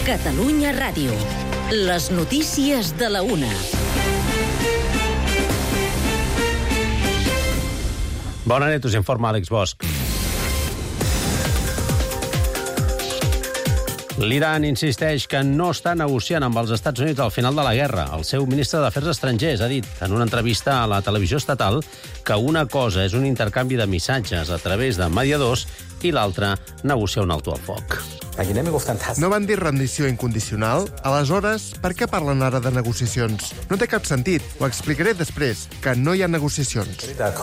Catalunya Ràdio. Les notícies de la 1. Bona nit, us informa Àlex Bosch. L'Iran insisteix que no està negociant amb els Estats Units al final de la guerra. El seu ministre d'Afers Estrangers ha dit en una entrevista a la televisió estatal que una cosa és un intercanvi de missatges a través de mediadors i l'altra negociar un alto al foc. No van dir rendició incondicional? Aleshores, per què parlen ara de negociacions? No té cap sentit. Ho explicaré després, que no hi ha negociacions.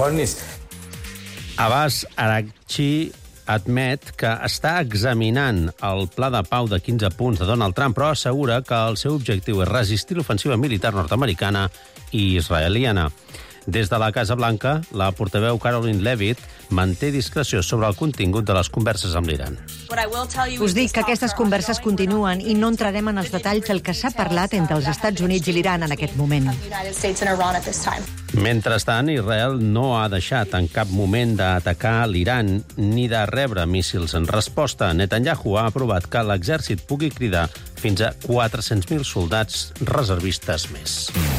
Abbas Araghchi admet que està examinant el pla de pau de 15 punts de Donald Trump, però assegura que el seu objectiu és resistir l'ofensiva militar nord-americana i israeliana. Des de la Casa Blanca, la portaveu Caroline Leavitt manté discreció sobre el contingut de les converses amb l'Iran. Us dic que aquestes converses continuen i no entrarem en els detalls del que s'ha parlat entre els Estats Units i l'Iran en aquest moment. Mentrestant, Israel no ha deixat en cap moment d'atacar l'Iran ni de rebre míssils en resposta. Netanyahu ha aprovat que l'exèrcit pugui cridar fins a 400.000 soldats reservistes més.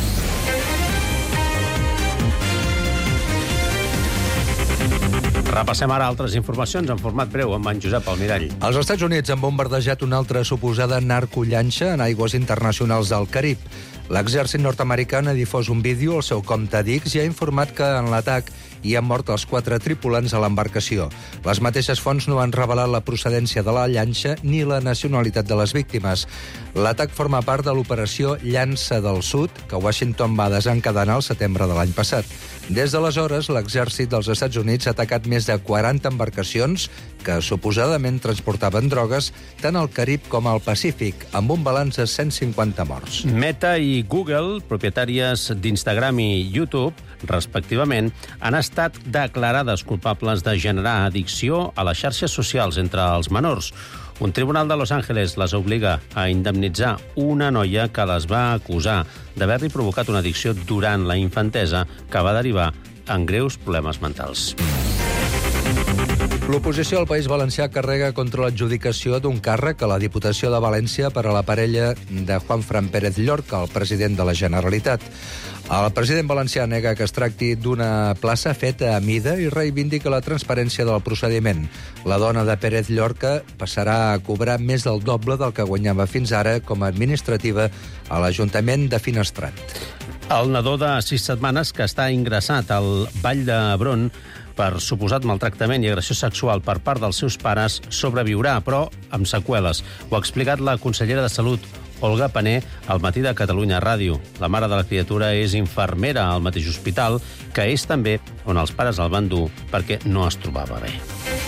Repassem ara altres informacions en format breu amb en Josep Almirall. Els Estats Units han bombardejat una altra suposada narcollanxa en aigües internacionals del Carib. L'exèrcit nord-americà ha difós un vídeo al seu compte d'X i ha informat que en l'atac hi han mort els 4 tripulants a l'embarcació. Les mateixes fonts no han revelat la procedència de la llanxa ni la nacionalitat de les víctimes. L'atac forma part de l'operació Llança del Sud, que Washington va desencadenar al setembre de l'any passat. Des d'aleshores, l'exèrcit dels Estats Units ha atacat més de 40 embarcacions que suposadament transportaven drogues tant al Carib com al Pacífic, amb un balanç de 150 morts. Meta i Google, propietàries d'Instagram i YouTube, respectivament, han estat declarades culpables de generar addicció a les xarxes socials entre els menors. Un tribunal de Los Angeles les obliga a indemnitzar una noia que les va acusar d'haver-li provocat una addicció durant la infantesa que va derivar en greus problemes mentals. L'oposició al País Valencià carrega contra l'adjudicació d'un càrrec a la Diputació de València per a la parella de Juanfran Pérez Llorca, el president de la Generalitat. El president valencià nega que es tracti d'una plaça feta a mida i reivindica la transparència del procediment. La dona de Pérez Llorca passarà a cobrar més del doble del que guanyava fins ara com a administrativa a l'Ajuntament de Finestrat. El nadó de 6 setmanes que està ingressat al Vall d'Hebron per suposat maltractament i agressió sexual per part dels seus pares sobreviurà, però amb seqüeles. Ho ha explicat la consellera de Salut, Olga Pané, al Matí de Catalunya Ràdio. La mare de la criatura és infermera al mateix hospital, que és també on els pares el van dur perquè no es trobava bé.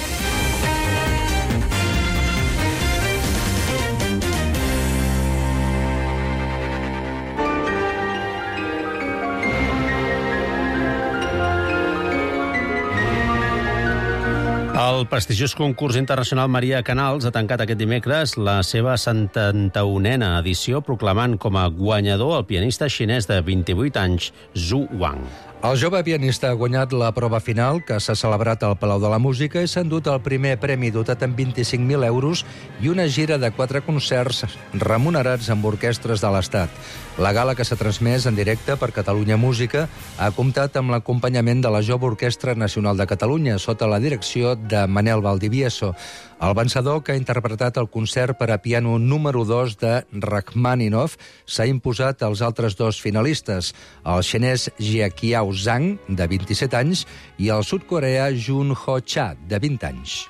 El prestigiós concurs internacional Maria Canals ha tancat aquest dimecres la seva 71a edició proclamant com a guanyador el pianista xinès de 28 anys, Zhu Wang. El jove pianista ha guanyat la prova final, que s'ha celebrat al Palau de la Música, i s'ha endut el primer premi dotat amb 25.000 euros i una gira de 4 concerts remunerats amb orquestres de l'Estat. La gala, que s'ha transmès en directe per Catalunya Música, ha comptat amb l'acompanyament de la Jove Orquestra Nacional de Catalunya, sota la direcció de Manel Valdivieso. El vencedor, que ha interpretat el concert per a piano número 2 de Rachmaninoff, s'ha imposat als altres 2 finalistes, el xinès Jiaqiao Zhang, de 27 anys, i el sud-coreà Jun Ho Cha, de 20 anys.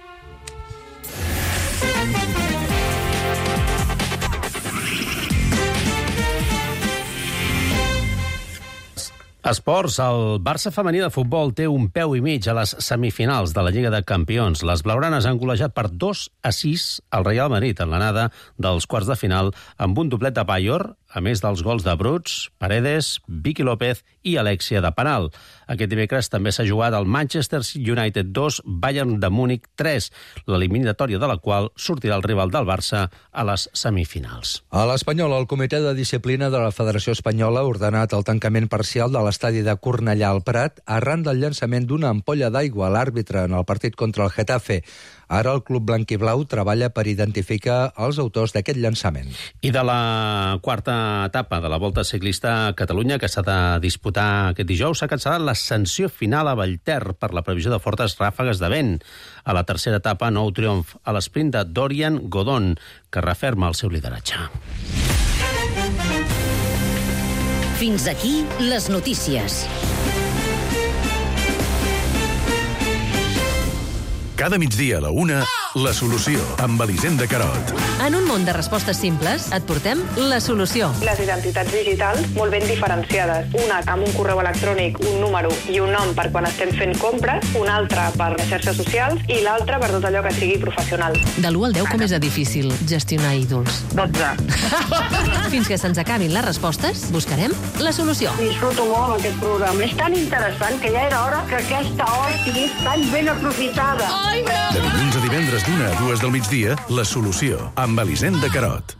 Esports, el Barça femení de futbol té un peu i mig a les semifinals de la Lliga de Campions. Les blaugranes han golejat per 2-6 al Real Madrid en l'anada dels quarts de final amb un doblet de Bayor a més dels gols de Bruts, Paredes, Vicky López i Alexia de penal. Aquest dimecres també s'ha jugat el Manchester United 2, Bayern de Múnich 3, l'eliminatòria de la qual sortirà el rival del Barça a les semifinals. A l'Espanyol, el Comitè de Disciplina de la Federació Espanyola ha ordenat el tancament parcial de l'estadi de Cornellà al Prat arran del llançament d'una ampolla d'aigua a l'àrbitre en el partit contra el Getafe. Ara el club blanquiblau treballa per identificar els autors d'aquest llançament. I de la quarta etapa de la Volta Ciclista a Catalunya, que s'ha de disputar aquest dijous, s'ha cancel·lat l'ascensió final a Vallter per la previsió de fortes ràfegues de vent. A la tercera etapa, nou triomf a l'esprint de Dorian Godon, que referma el seu lideratge. Fins aquí les notícies. Cada migdia a la 1, La Solució, amb Elisenda Carot. En un món de respostes simples, et portem La Solució. Les identitats digitals molt ben diferenciades. Una amb un correu electrònic, un número i un nom per quan estem fent compres, una altra per les xarxes socials i l'altra per tot allò que sigui professional. De l'1 al 10, com és de difícil gestionar ídols? 12. Fins que se'ns acabin les respostes, buscarem La Solució. Disfruto molt aquest programa. És tan interessant que ja era hora que aquesta hora estigués tan ben aprofitada. De dilluns a divendres d'1 a 2 del migdia, La Solució, amb Elisenda Carot.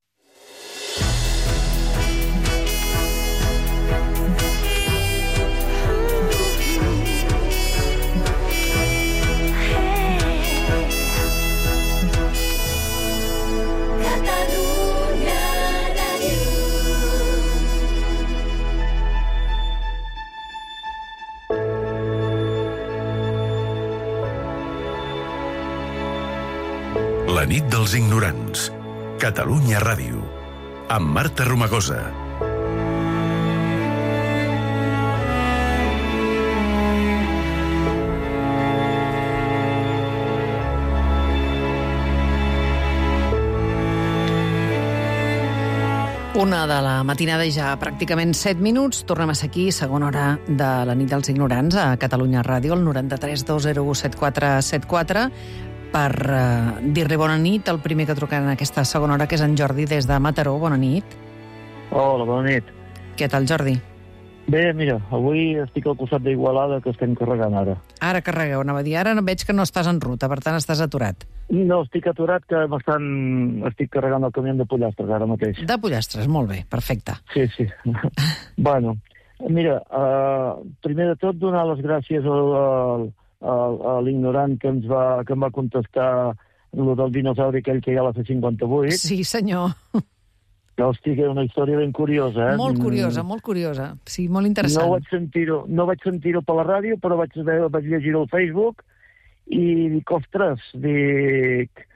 La nit dels ignorants. Catalunya Ràdio. Amb Marta Romagosa. Una de la matinada i ja pràcticament 7 minuts. Tornem a ser aquí, segona hora de la nit dels ignorants a Catalunya Ràdio, el 93 201 7474. Per dir-li bona nit, el primer que trucarà en aquesta segona hora, que és en Jordi, des de Mataró. Bona nit. Hola, bona nit. Què tal, Jordi? Bé, mira, avui estic al costat d'Igualada, que estem carregant ara. Ara carregueu, anava a dir. Ara veig que no estàs en ruta, per tant estàs aturat. No, estic aturat, que estic carregant el camió de Pollastres ara mateix. De Pollastres, molt bé, perfecte. Sí. Bueno, mira, primer de tot donar les gràcies a l'ignorant que em va contestar el del dinosauri aquell que hi ha a la C58. Sí, senyor. Hòstia, que era una història ben curiosa, eh? Molt curiosa. Sí, molt interessant. No vaig sentir-ho per la ràdio, però vaig llegir-ho al Facebook i dic, ostres, dic,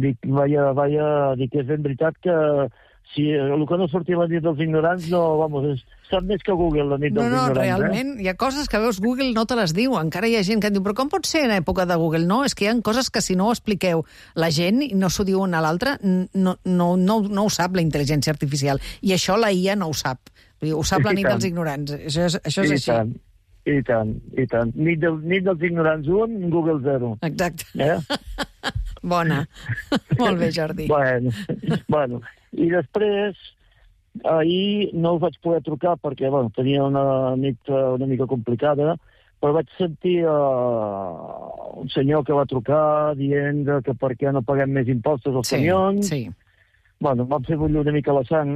és ben veritat que si el que no sortia la nit dels ignorants, sap més que Google la nit dels ignorants. No, realment, hi ha coses que veus Google no te les diu. Encara hi ha gent que et diu, però com pot ser en època de Google? No, és que hi ha coses que si no ho expliqueu la gent i no s'ho diu una a l'altra, no ho sap la intel·ligència artificial. I això la IA no ho sap. Ho sap la nit dels ignorants. Això és així. I tant. Nit dels ignorants 1, Google 0. Exacte. Bona. Molt bé, Jordi. Bueno. I després, ahir no us vaig poder trucar perquè tenia una nit una mica complicada, però vaig sentir un senyor que va trucar dient que per què no paguem més impostos als camions. Sí. Bueno, em vam fer bullir una mica la sang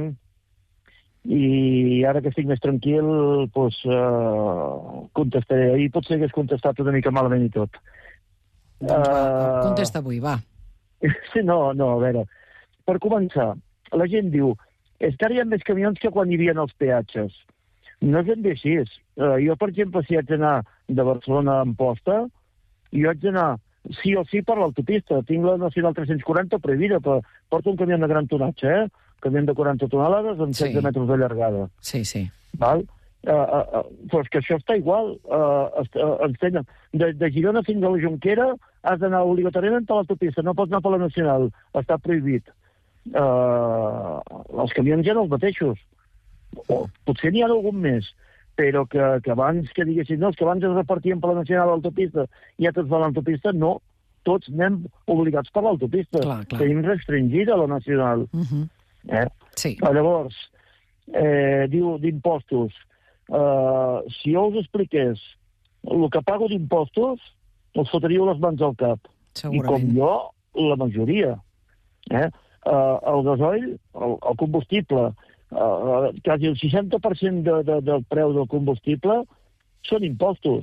i ara que estic més tranquil, contestaré. Ahir potser hagués contestat una mica malament i tot. Contesta avui, va. Sí, no, a veure. Per començar, la gent diu, és que ara hi ha més camions que quan hi havia els peatges. No és ben bé així. Jo, per exemple, si haig d'anar de Barcelona a Amposta, jo haig d'anar sí o sí per l'autopista. Tinc la Nacional 340 prohibida, però porto un camió de gran tonatge, camió de 40 tonelades amb 16 metres de llargada. Sí. Val? Però és que això està igual. De Girona fins a la Jonquera has d'anar obligatòriament per l'autopista, no pots anar per la Nacional, està prohibit. Els camions ja no els mateixos. Potser n'hi ha algun més, però que abans que diguessin, no, és que abans es repartien per la Nacional a l'autopista i ja tots van a l'autopista, no. Tots anem obligats per l'autopista. Clar. Tenim restringida la Nacional. Sí. Llavors, diu d'impostos. Si jo us expliqués el que pago d'impostos, us fotríeu les mans al cap. Segurament. I com jo, la majoria. El gasoil, el combustible, quasi el 60% del preu del combustible són impostos.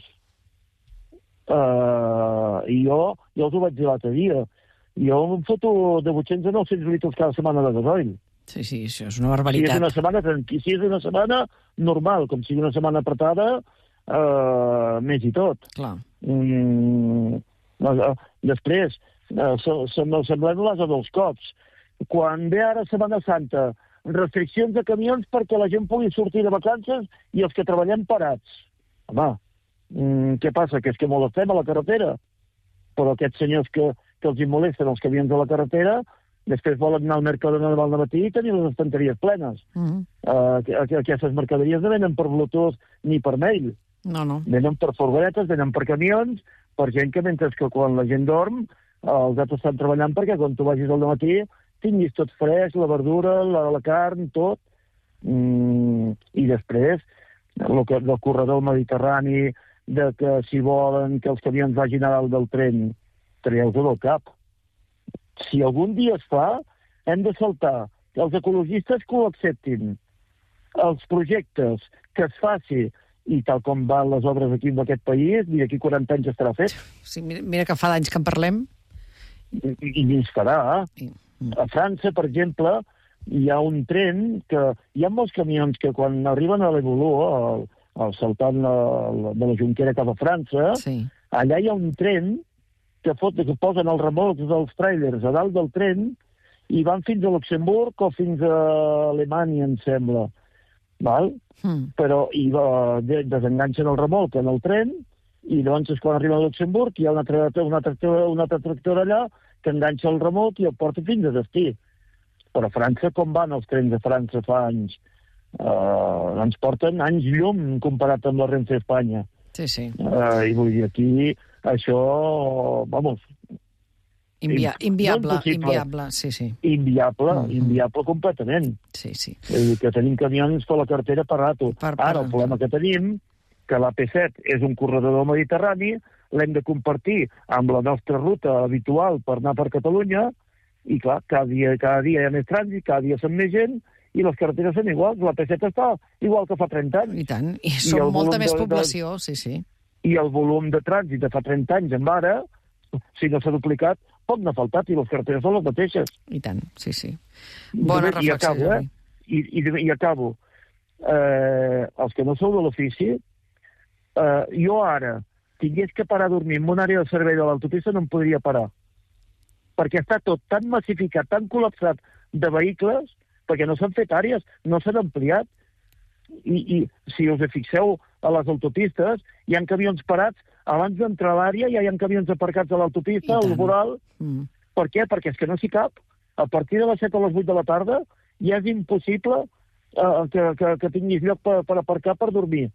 I jo us ho vaig dir l'altre dia. Jo em foto de 800 a 900 litres cada setmana de gasoil. Sí, això és una barbaritat. Si és una setmana normal, com sigui una setmana apretada, més i tot. Clar. Després, semblem l'asa dels cops. Quan ve ara Setmana Santa, restriccions de camions perquè la gent pugui sortir de vacances i els que treballem parats. Home, què passa? Que és que molestem a la carretera. Però aquests senyors que els hi molesten els camions de la carretera, després volen anar al Mercadona al matí i tenir les estanteries plenes. Aquestes mercaderies no venen per Bluetooth ni per mail. No. Venen per furgonetes, venen per camions, per gent que mentre que quan la gent dorm, els altres estan treballant perquè quan tu vagis al matí tinguis tot fresc, la verdura, la carn, tot. I després, del corredor mediterrani, de que si volen que els camions vagin a dalt del tren, traieu-ho del cap. Si algun dia es fa, hem de saltar que els ecologistes que ho acceptin, els projectes que es faci, i tal com van les obres aquí en aquest país, i d'aquí 40 anys estarà fet. Sí, mira que fa d'anys que en parlem. I ni es farà. A França, per exemple, hi ha un tren que... Hi ha molts camions que quan arriben a l'Evolú, al saltant de la Jonquera cap a França, allà hi ha un tren que posen els remolcs dels tràilers a dalt del tren i van fins a Luxemburg o fins a Alemanya, em sembla. Val? Però desenganxen el remolc en el tren i llavors quan arriben a Luxemburg hi ha un altre tractor allà que enganxa el remolc i el porta fins a destí. Però a França, com van els trens de França fa anys? Ens porten anys llum comparat amb la Renfe Espanya. Sí. I vull dir, aquí això, vamos... Inviable, sí. Inviable completament. Sí. Que tenim camions per la carretera per rato. Ara, el problema que tenim, que l'AP7 és un corredor mediterrani, l'hem de compartir amb la nostra ruta habitual per anar per Catalunya, i clar, cada dia hi ha més trànsit, cada dia són més gent, i les carreteres són iguals. L'AP7 està igual que fa 30 anys. I tant, i som molta més població, sí. I el volum de trànsit de fa 30 anys en ara, si no s'ha duplicat, pot anar faltat, i les carreteres són les mateixes. I tant, sí. Bona reflexió. I acabo. Els que no sou de l'ofici, jo ara tingués que parar a dormir en una àrea de servei de l'autopista no em podria parar. Perquè està tot tan massificat, tan col·lapsat de vehicles, perquè no s'han fet àrees, no s'han ampliat. I si us fixeu a les autopistes, hi ha camions parats abans d'entrar a l'àrea, ja hi ha camions aparcats a l'autopista, al voral. Per què? Perquè és que no s'hi cap. A partir de les 7 o les 8 de la tarda ja és impossible que tinguis lloc per aparcar per dormir.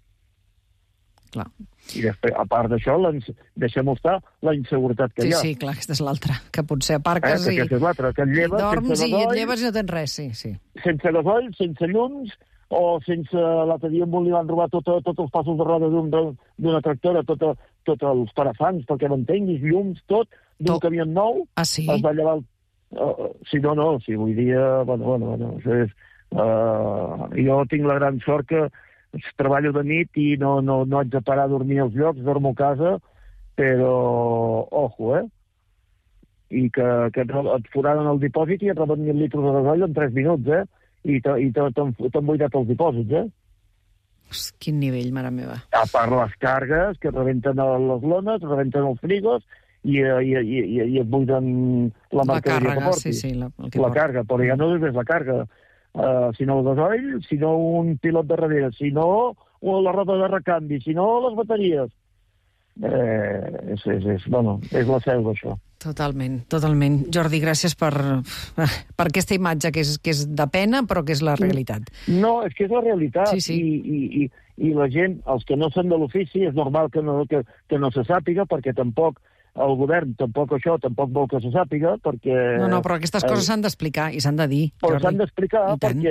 Clar. I després, a part d'això, deixem-ho estar, la inseguretat que hi ha. Sí, clar, aquesta és l'altra, que potser aparques i dorms i et lleves i no tens res, sí. Sense gasoil, sense llums, o sense... L'altre dia en li van robar tots els passos de roda d'una tractora, tots els parafans, perquè m'entenguis, llums, tot, d'un camió nou. Ah, sí? Es va llevar... Sí, vull dir... Bueno, això és... Jo tinc la gran sort que treballo de nit i no haig de parar a dormir als llocs, dormo a casa, però, ojo, I que et foraden el dipòsit i et roben 1.000 litres de gasoil en 3 minuts, I t'han buidat els dipòsits, Quin nivell, mare meva. A part les cargues, que rebenten les lones, rebenten els frigos, i et buiden la mercaderia que portis. Sí, la carga, però ja no és la carga. Sinó el gasoil, sinó un pilot de darrere, sinó la roda de recanvi, sinó les bateries. És la selva, això. Totalment. Jordi, gràcies per aquesta imatge que és de pena, però que és la realitat. No, és que és la realitat. Sí. I la gent, els que no són de l'ofici, és normal que no se sàpiga, perquè tampoc el govern tampoc vol que se sàpiga, perquè... No, però aquestes coses s'han d'explicar i s'han de dir. Però s'han d'explicar perquè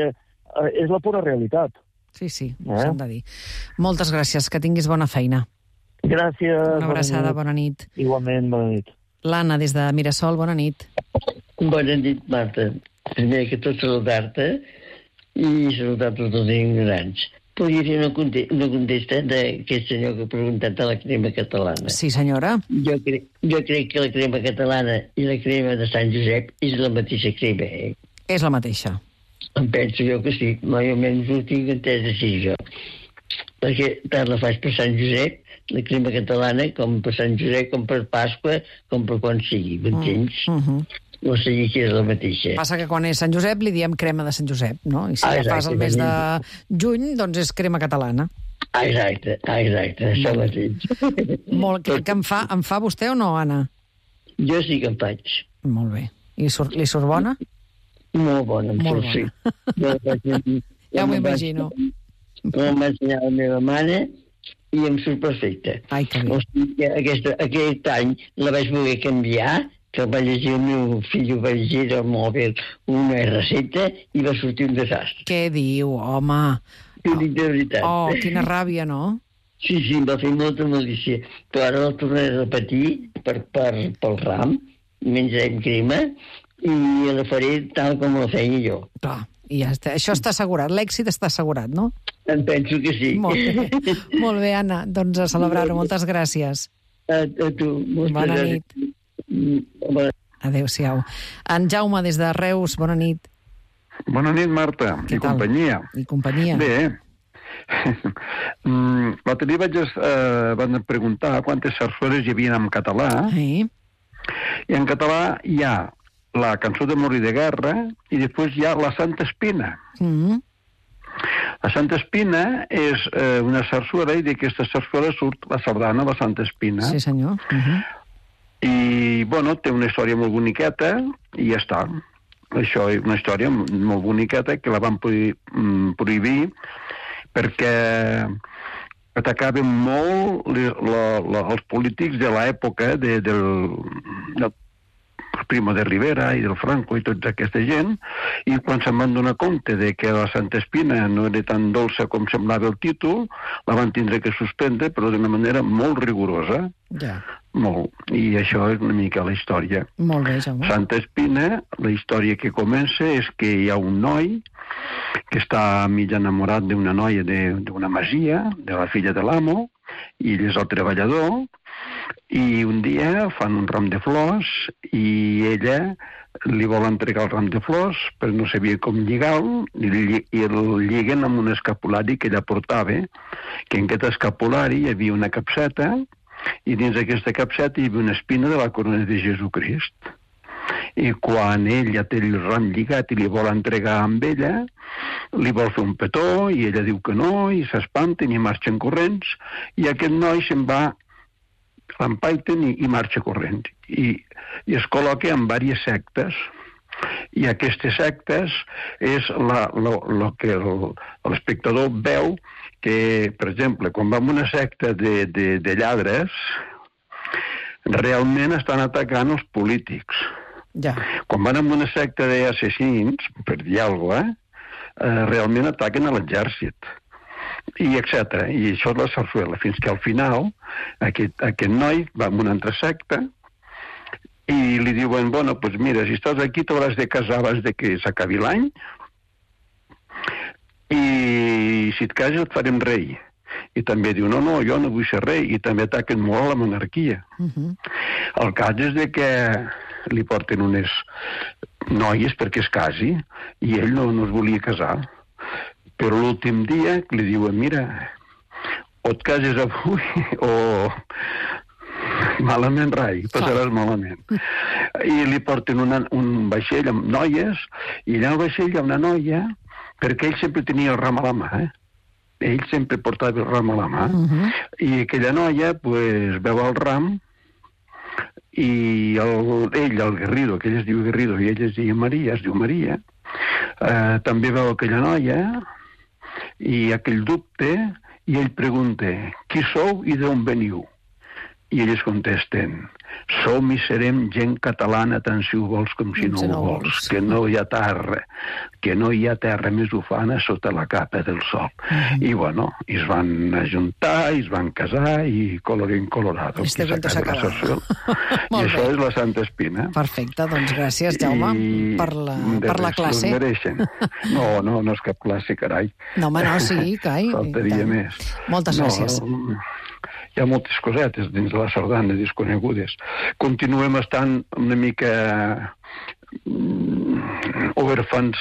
és la pura realitat. Sí, s'han de dir. Moltes gràcies, que tinguis bona feina. Gràcies. Una abraçada, bona nit. Igualment, bona nit. L'Anna, des de Mirasol, bona nit. Bona nit, Marta. Primer que tot saludar-te i saludar tots els ignorants. Podria fer una contesta d'aquest senyor que ha preguntat a la crema catalana. Sí, senyora. Jo crec que la crema catalana i la crema de Sant Josep és la mateixa crema, És la mateixa. Em penso jo que sí. Mai almenys ho tinc entès així, jo. Perquè tant la faig per Sant Josep, la crema catalana, com per Sant Josep, com per Pasqua, com per quan sigui, m'entens? O sigui que és la mateixa. Passa que quan és Sant Josep li diem crema de Sant Josep, no? I si la fas el mes de juny, doncs és crema catalana. Exacte, això mateix. Molt, que em fa vostè o no, Anna? Jo sí que em faig. Molt bé. I li surt bona? Molt bona, molt bona. Sí. Ja m'ho imagino. Em va ensenyar la meva mare i em surt perfecte. Ai, que bé. O sigui que aquest any la vaig voler canviar, que va llegir el meu fill, va llegir al mòbil una recepta i va sortir un desastre. Què diu, home? T'ho dic de veritat. Oh, quina ràbia, no? Sí, em va fer molta malícia. Però ara la tornaré a repetir pel ram, menjarem crema, i la faré tal com la feia jo. Clar, i ja està. Això està assegurat, l'èxit està assegurat, no? Em penso que sí. Molt bé, Anna, doncs a celebrar-ho. Moltes gràcies. A tu. Bona nit. Adéu-siau. En Jaume, des de Reus, bona nit. Bona nit, Marta. I companyia. I companyia. Bé. L'altre dia van preguntar quantes sarsueles hi havia en català. Sí. I en català hi ha la cançó de Morir de Guerra i després hi ha la Santa Espina. La Santa Espina és una sarsuela i d'aquesta sarsuela surt la sardana, la Santa Espina. Sí, senyor. I, bueno, té una història molt boniqueta i ja està. Això és una història molt boniqueta que la van prohibir perquè atacaven molt els polítics de l'època del Primo de Rivera i del Franco i tota aquesta gent, i quan se'n van donar compte de que la Santa Espina no era tan dolça com semblava el títol, la van tindre que suspendre, però d'una manera molt rigorosa. Ja. Molt. I això és una mica la història. Molt bé, Jaume. Santa Espina, la història que comença és que hi ha un noi que està mig enamorat d'una noia d'una masia, de la filla de l'amo, i ell és el treballador, i un dia fan un ram de flors i ella li vol entregar el ram de flors, però no sabia com lligar-lo, i el lliguen amb un escapulari que ella portava, que en aquest escapulari hi havia una capseta, i dins d'aquesta capseta hi havia una espina de la corona de Jesucrist. I quan ell ja té el ram lligat i li vol entregar amb ella, li vol fer un petó, i ella diu que no, i s'espanten i marxen corrents, i aquest noi se'n va, l'empaiten i marxa corrent. I es col·loca en diverses sectes, i aquestes sectes és el que l'espectador veu que, per exemple, quan va a una secta de lladres, realment estan atacant els polítics. Ja. Quan van a una secta d'assassins, per dir alguna cosa, realment ataquen a l'exèrcit. I etc. I això és la sarsuela, fins que al final aquest noi va a una altra secta i li diuen, bueno, doncs mira, si estàs aquí t'hauràs de casar abans de que s'acabi l'any i si et cases et farem rei. I també diu, no, jo no vull ser rei, i també ataquen molt a la monarquia. El cas és de que li porten unes noies perquè es casi i ell no es volia casar. Però l'últim dia li diuen, mira, o et cases avui o malament rai, passaràs malament. I li porten un vaixell amb noies, i allà al vaixell hi ha una noia, perquè ell sempre tenia el ram a la mà, Ell sempre portava el ram a la mà. I aquella noia, pues, veu el ram, i ell, el Garrido, que ell es diu Garrido, i ell es diu Maria, també veu aquella noia, i aquell dubte, i ell pregunta, qui sou i d'on veniu? I ells contesten: som i serem gent catalana tant si ho vols com si no ho vols, que no hi ha terra més ufana sota la capa del sol. I bueno, i es van ajuntar, i es van casar, i colorín colorado. Este cuento s'ha acabat. I això és la Santa Espina. Perfecte, doncs gràcies, Jaume, per la classe. No és cap classe, carai. No, home, no, sí, cai. Faltaria més. Moltes gràcies. Hi ha moltes cosetes dins de la sardana desconegudes. Continuem estant una mica òrfens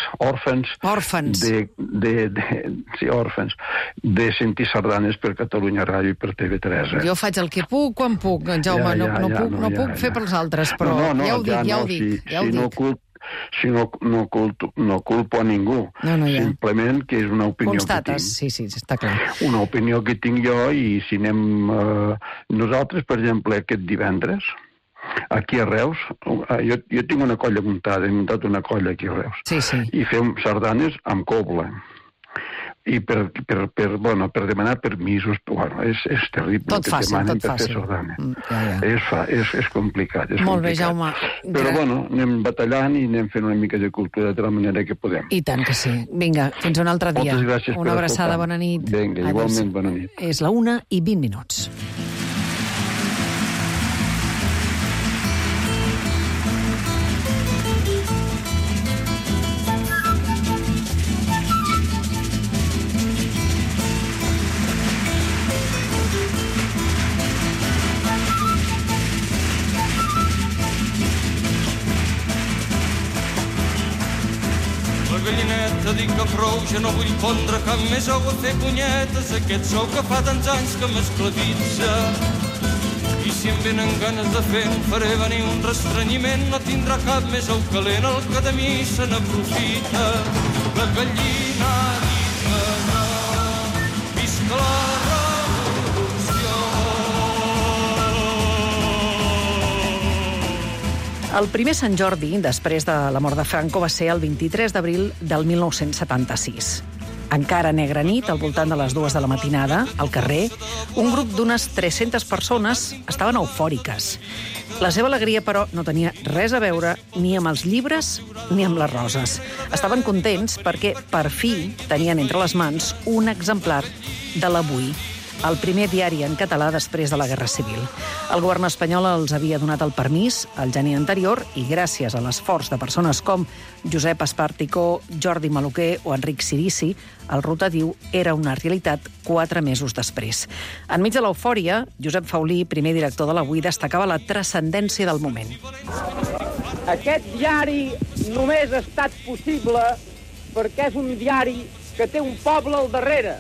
de sentir sardanes per Catalunya Ràdio i per TV3. Jo faig el que puc quan puc, Jaume, no puc fer pels altres, però ja ho dic. Si no culpo a ningú. Simplement que és una opinió que tinc. Sí, està clar. Una opinió que tinc jo, i si anem... Nosaltres, per exemple, aquest divendres, aquí a Reus, jo tinc una colla muntada, he muntat una colla aquí a Reus, i fem sardanes amb cobla. I per demanar permisos, és terrible. Tot fàcil. És complicat. Molt bé, Jaume. Però anem batallant i anem fent una mica de cultura de la manera que podem. I tant que sí. Vinga, fins un altre dia. Moltes gràcies per escoltar. Una abraçada, bona nit. Vinga, igualment, bona nit. És la 1:20. gallineta, dic que prou, ja no vull pondre cap més ou a fer punyetes, aquest sou que fa tants anys que m'esclavitza. I si em venen ganes de fer, en faré venir un restrenyiment, no tindrà cap més ou calent, el que de mi se n'aprofita. La gallina ha dit que no, visca la revolució. El primer Sant Jordi, després de la mort de Franco, va ser el 23 d'abril del 1976. Encara negra nit, al voltant de les 2 de la matinada, al carrer, un grup d'unes 300 persones estaven eufòriques. La seva alegria, però, no tenia res a veure ni amb els llibres ni amb les roses. Estaven contents perquè, per fi, tenien entre les mans un exemplar de l'Avui, el primer diari en català després de la Guerra Civil. El govern espanyol els havia donat el permís el gener anterior i gràcies a l'esforç de persones com Josep Esparticó, Jordi Maluquer o Enric Sirici, el rotatiu era una realitat 4 mesos després. Enmig de l'eufòria, Josep Faulí, primer director de l'Avui, destacava la transcendència del moment. Aquest diari només ha estat possible perquè és un diari que té un poble al darrere.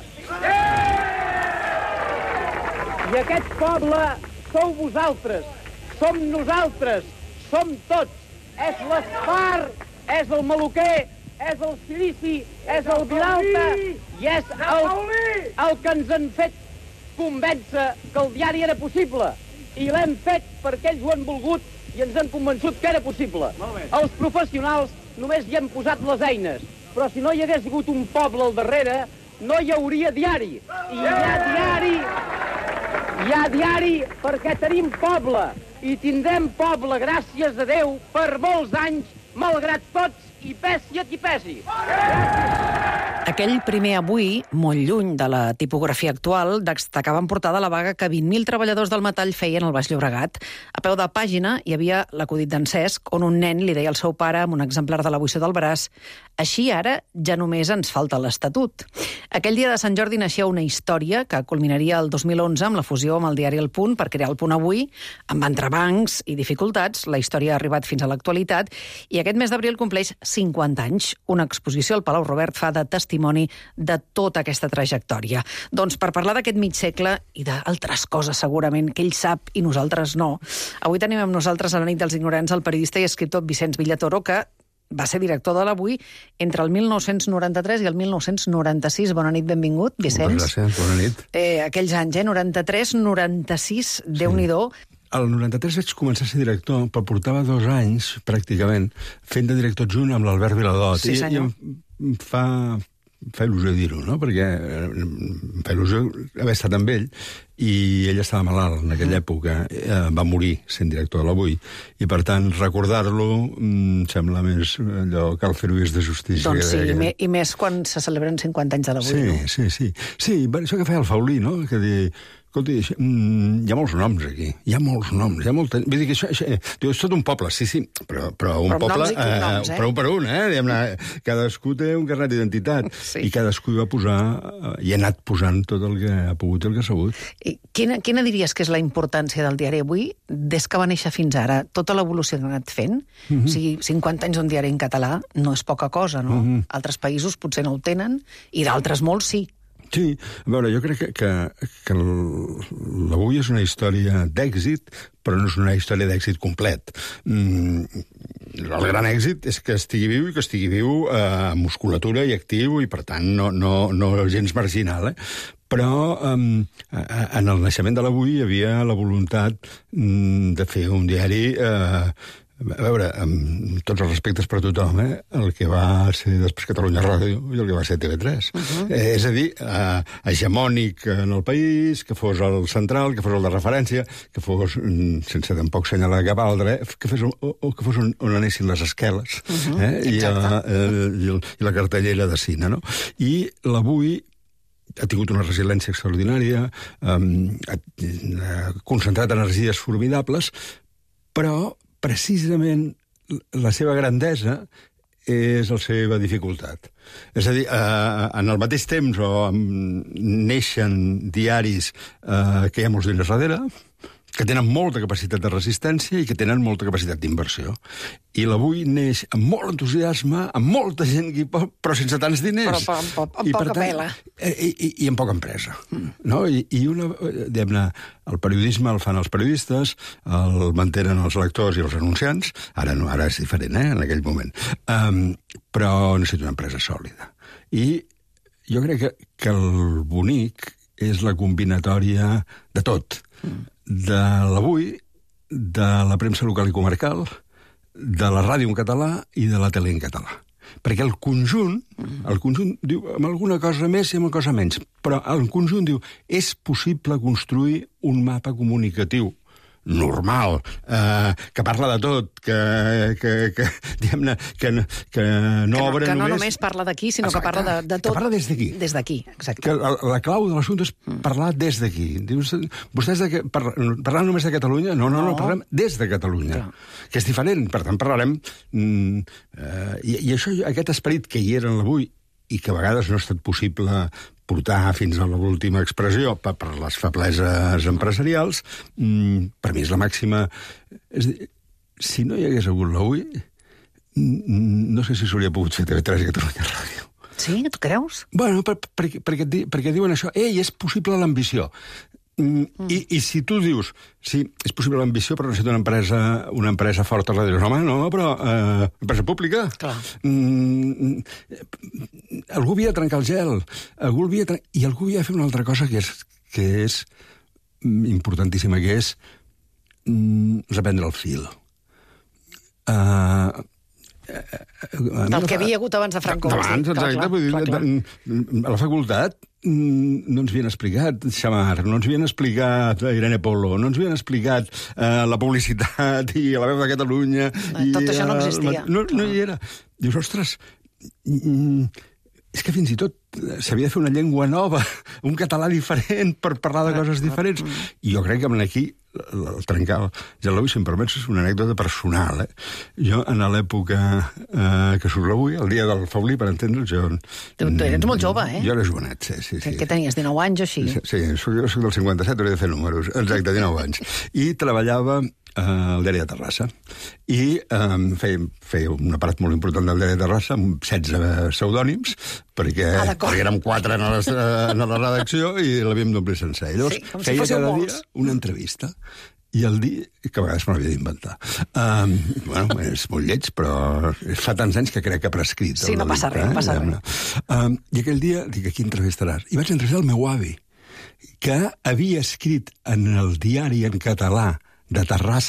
I aquest poble sou vosaltres, som nosaltres, som tots. És l'Espar, és el Maluquer, és el Sirici, és el Vilalta i és el que ens han fet convèncer que el diari era possible. I l'hem fet perquè ells ho han volgut i ens han convençut que era possible. Els professionals només hi hem posat les eines, però si no hi hagués hagut un poble al darrere, no hi hauria diari. I hi ha diari perquè tenim poble i tindrem poble, gràcies a Déu, per molts anys, malgrat tots, i pesi a qui pesi. Aquell primer Avui, molt lluny de la tipografia actual, destacava en portada la vaga que 20.000 treballadors del metall feien al Baix Llobregat. A peu de pàgina hi havia l'acudit d'en Cesc, on un nen li deia al seu pare amb un exemplar de l'Avui sota el braç: així ara ja només ens falta l'Estatut. Aquell dia de Sant Jordi naixia una història que culminaria el 2011 amb la fusió amb el diari El Punt per crear El Punt Avui. Amb entrebancs i dificultats, la història ha arribat fins a l'actualitat i aquest mes d'abril compleix 50 anys. Una exposició al Palau Robert fa de testimoni de tota aquesta trajectòria. Doncs per parlar d'aquest mig segle i d'altres coses segurament que ell sap i nosaltres no, avui tenim amb nosaltres a la nit dels ignorants el periodista i escriptor Vicenç Villatoro, que va ser director de l'Avui entre el 1993 i el 1996. Bona nit, benvingut, Vicenç. Moltes gràcies, bona nit. Aquells anys, 93, 96, Déu-n'hi-do. Al 93 vaig començar a ser director, però portava 2 anys, pràcticament, fent de director adjunt amb l'Albert Viladot. Sí, senyor. I fa fa il·lusió dir-ho, no? Perquè em fa il·lusió haver estat amb ell, i ell estava malalt en aquella època, va morir sent director de l'Avui, i per tant recordar-lo sembla més allò que el fer-ho de justícia. Doncs sí, i més quan se celebren 50 anys de l'Avui, no? Sí. Sí, això que feia el Faulí, no? Que dir, escolta, hi ha molts noms aquí, hi ha molts noms, hi ha molta... Vull dir que això és tot un poble, sí, però un poble... noms i cognoms, però un per un, cadascú té un carnet d'identitat, i cadascú hi va posar, i ha anat posant tot el que ha pogut i el que ha sabut. I quina diries que és la importància del diari Avui des que va néixer fins ara? Tota l'evolució que ha anat fent? O sigui, 50 anys d'un diari en català no és poca cosa, no? Altres països potser no ho tenen, i d'altres molts sí. Sí, a veure, jo crec que l'Avui és una història d'èxit, però no és una història d'èxit complet. El gran èxit és que estigui viu, i que estigui viu amb musculatura i actiu, i per tant no gens marginal, Però en el naixement de l'Avui hi havia la voluntat de fer un diari... A veure, amb tots els respectes per a tothom, el que va ser després Catalunya Ràdio i el que va ser TV3. És a dir, hegemònic en el país, que fos el central, que fos el de referència, que fos, sense tampoc senyalar cap altre, que fos on anessin les esqueles i la cartellera de cine, no? I l'Avui ha tingut una resiliència extraordinària, ha concentrat energies formidables, però precisament la seva grandesa és la seva dificultat. És a dir, en el mateix temps neixen diaris que hi ha molts diners darrere, que tenen molta capacitat de resistència i que tenen molta capacitat d'inversió. I l'Avui neix amb molt entusiasme, amb molta gent que hi pot, però sense tants diners. Però amb poca pela. I amb poca empresa. No? I diguem-ne, el periodisme el fan els periodistes, el mantenen els lectors i els anunciants, ara no, ara és diferent, en aquell moment. Però necessita una empresa sòlida. I jo crec que el bonic és la combinatòria de tot. De l'Avui, de la premsa local i comarcal, de la ràdio en català i de la tele en català. Perquè el conjunt diu amb alguna cosa més i amb una cosa menys, però el conjunt diu és possible construir un mapa comunicatiu normal, que parla de tot, diguem-ne, que no obre només... Que no només parla d'aquí, sinó que parla de tot. Que parla des d'aquí. Des d'aquí, exacte. Que la clau de l'assumpte és parlar des d'aquí. Dius, vostès parlant només de Catalunya? No, parlem des de Catalunya. Que és diferent, per tant parlarem... I això, aquest esperit que hi era en l'Avui, i que a vegades no ha estat possible portar fins a l'última expressió per les febleses empresarials, per mi és la màxima... És a dir, si no hi hagués hagut l'Avui, no sé si s'hauria pogut fer TV3 i Catalunya Ràdio. Sí? Tu creus? Bueno, perquè diuen això. Ei, és possible l'ambició. I si tu dius, sí, és possible l'ambició, però necessita una empresa forta a la ràdio. Home, no, però empresa pública. Clar. Algú havia de trencar el gel. I algú havia de fer una altra cosa que és importantíssima, que és reprendre el fil. El que havia hagut abans de Franco. Abans, exacte. A la facultat no ens havien explicat Xamar, no ens havien explicat Irene Polo, no ens havien explicat la publicitat i la veu de Catalunya. Tot això no existia. No hi era. Dius, ostres, és que fins i tot s'havia de fer una llengua nova, un català diferent per parlar de coses diferents. I jo crec que aquí el trencar el gel, si em permets, és una anècdota personal. Jo, en l'època que surt l'Avui, el dia del Faulí, per entendre'ls, jo... Tu eres molt jove, Jo era jovenet, sí. Què tenies, 19 anys o així? Sí, soc del 57, hauria de fer números. Exacte, 19 anys. I treballava al diari de Terrassa. I feia una part molt important del diari de Terrassa, amb 16 pseudònims, perquè érem 4 en la redacció i l'havíem d'omplir sencer. Llavors, feia cada dia una entrevista. I el dia, que a vegades me l'havia d'inventar. Bueno, és molt lleig, però fa tants anys que crec que ha prescrit. Sí, no passa res, no passa res. I aquell dia dic, aquí entrevistaràs. I vaig entrevistar el meu avi, que havia escrit en el diari en català de Terrassa,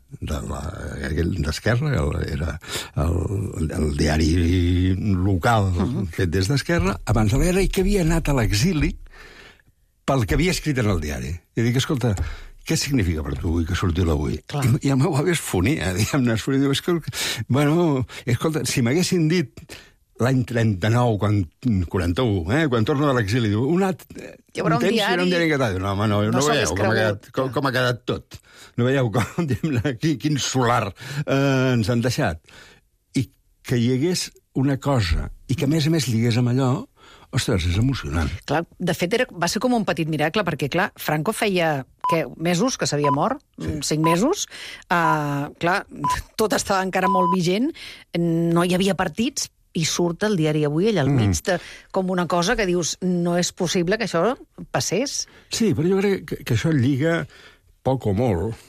d'Esquerra, era el diari local fet des d'Esquerra, abans de la guerra, i que havia anat a l'exili pel que havia escrit en el diari. I dic, escolta, què significa per tu que surti l'Avui? I el meu avi es fonia, diguem-ne, diu, escolta, si m'haguessin dit l'any 39, 41, quan torno de l'exili, diu, un temps hi haurà un diari en català. No, home, no veieu com ha quedat tot. No veieu quin solar ens han deixat. I que hi hagués una cosa, i que a més lligués amb allò, ostres, és emocionant. Clar, de fet, va ser com un petit miracle, perquè, clar, Franco feia mesos que s'havia mort, 5 mesos, clar, tot estava encara molt vigent, no hi havia partits, i surt el diari Avui allà al mig, com una cosa que dius, no és possible que això passés. Sí, però jo crec que això lliga poc o molt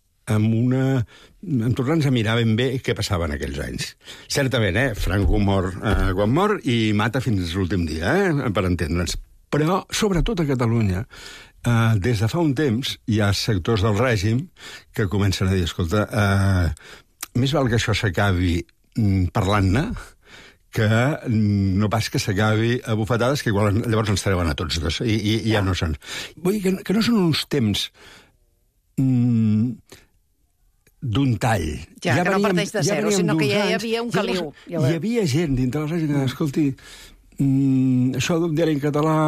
en tornar-nos a mirar ben bé què passava en aquells anys. Certament, Franco mor quan mor i mata fins l'últim dia, per entendre'ns. Però, sobretot a Catalunya, des de fa un temps hi ha sectors del règim que comencen a dir, escolta, més val que això s'acabi parlant-ne que no pas que s'acabi a bufetades, que igual llavors ens treuen a tots dos, i ja no són. Vull dir que no són uns temps d'un tall. Ja que no parteix de zero, sinó que ja hi havia un caliu. Hi havia gent dintre del règim que deia, escolti, això d'un diari en català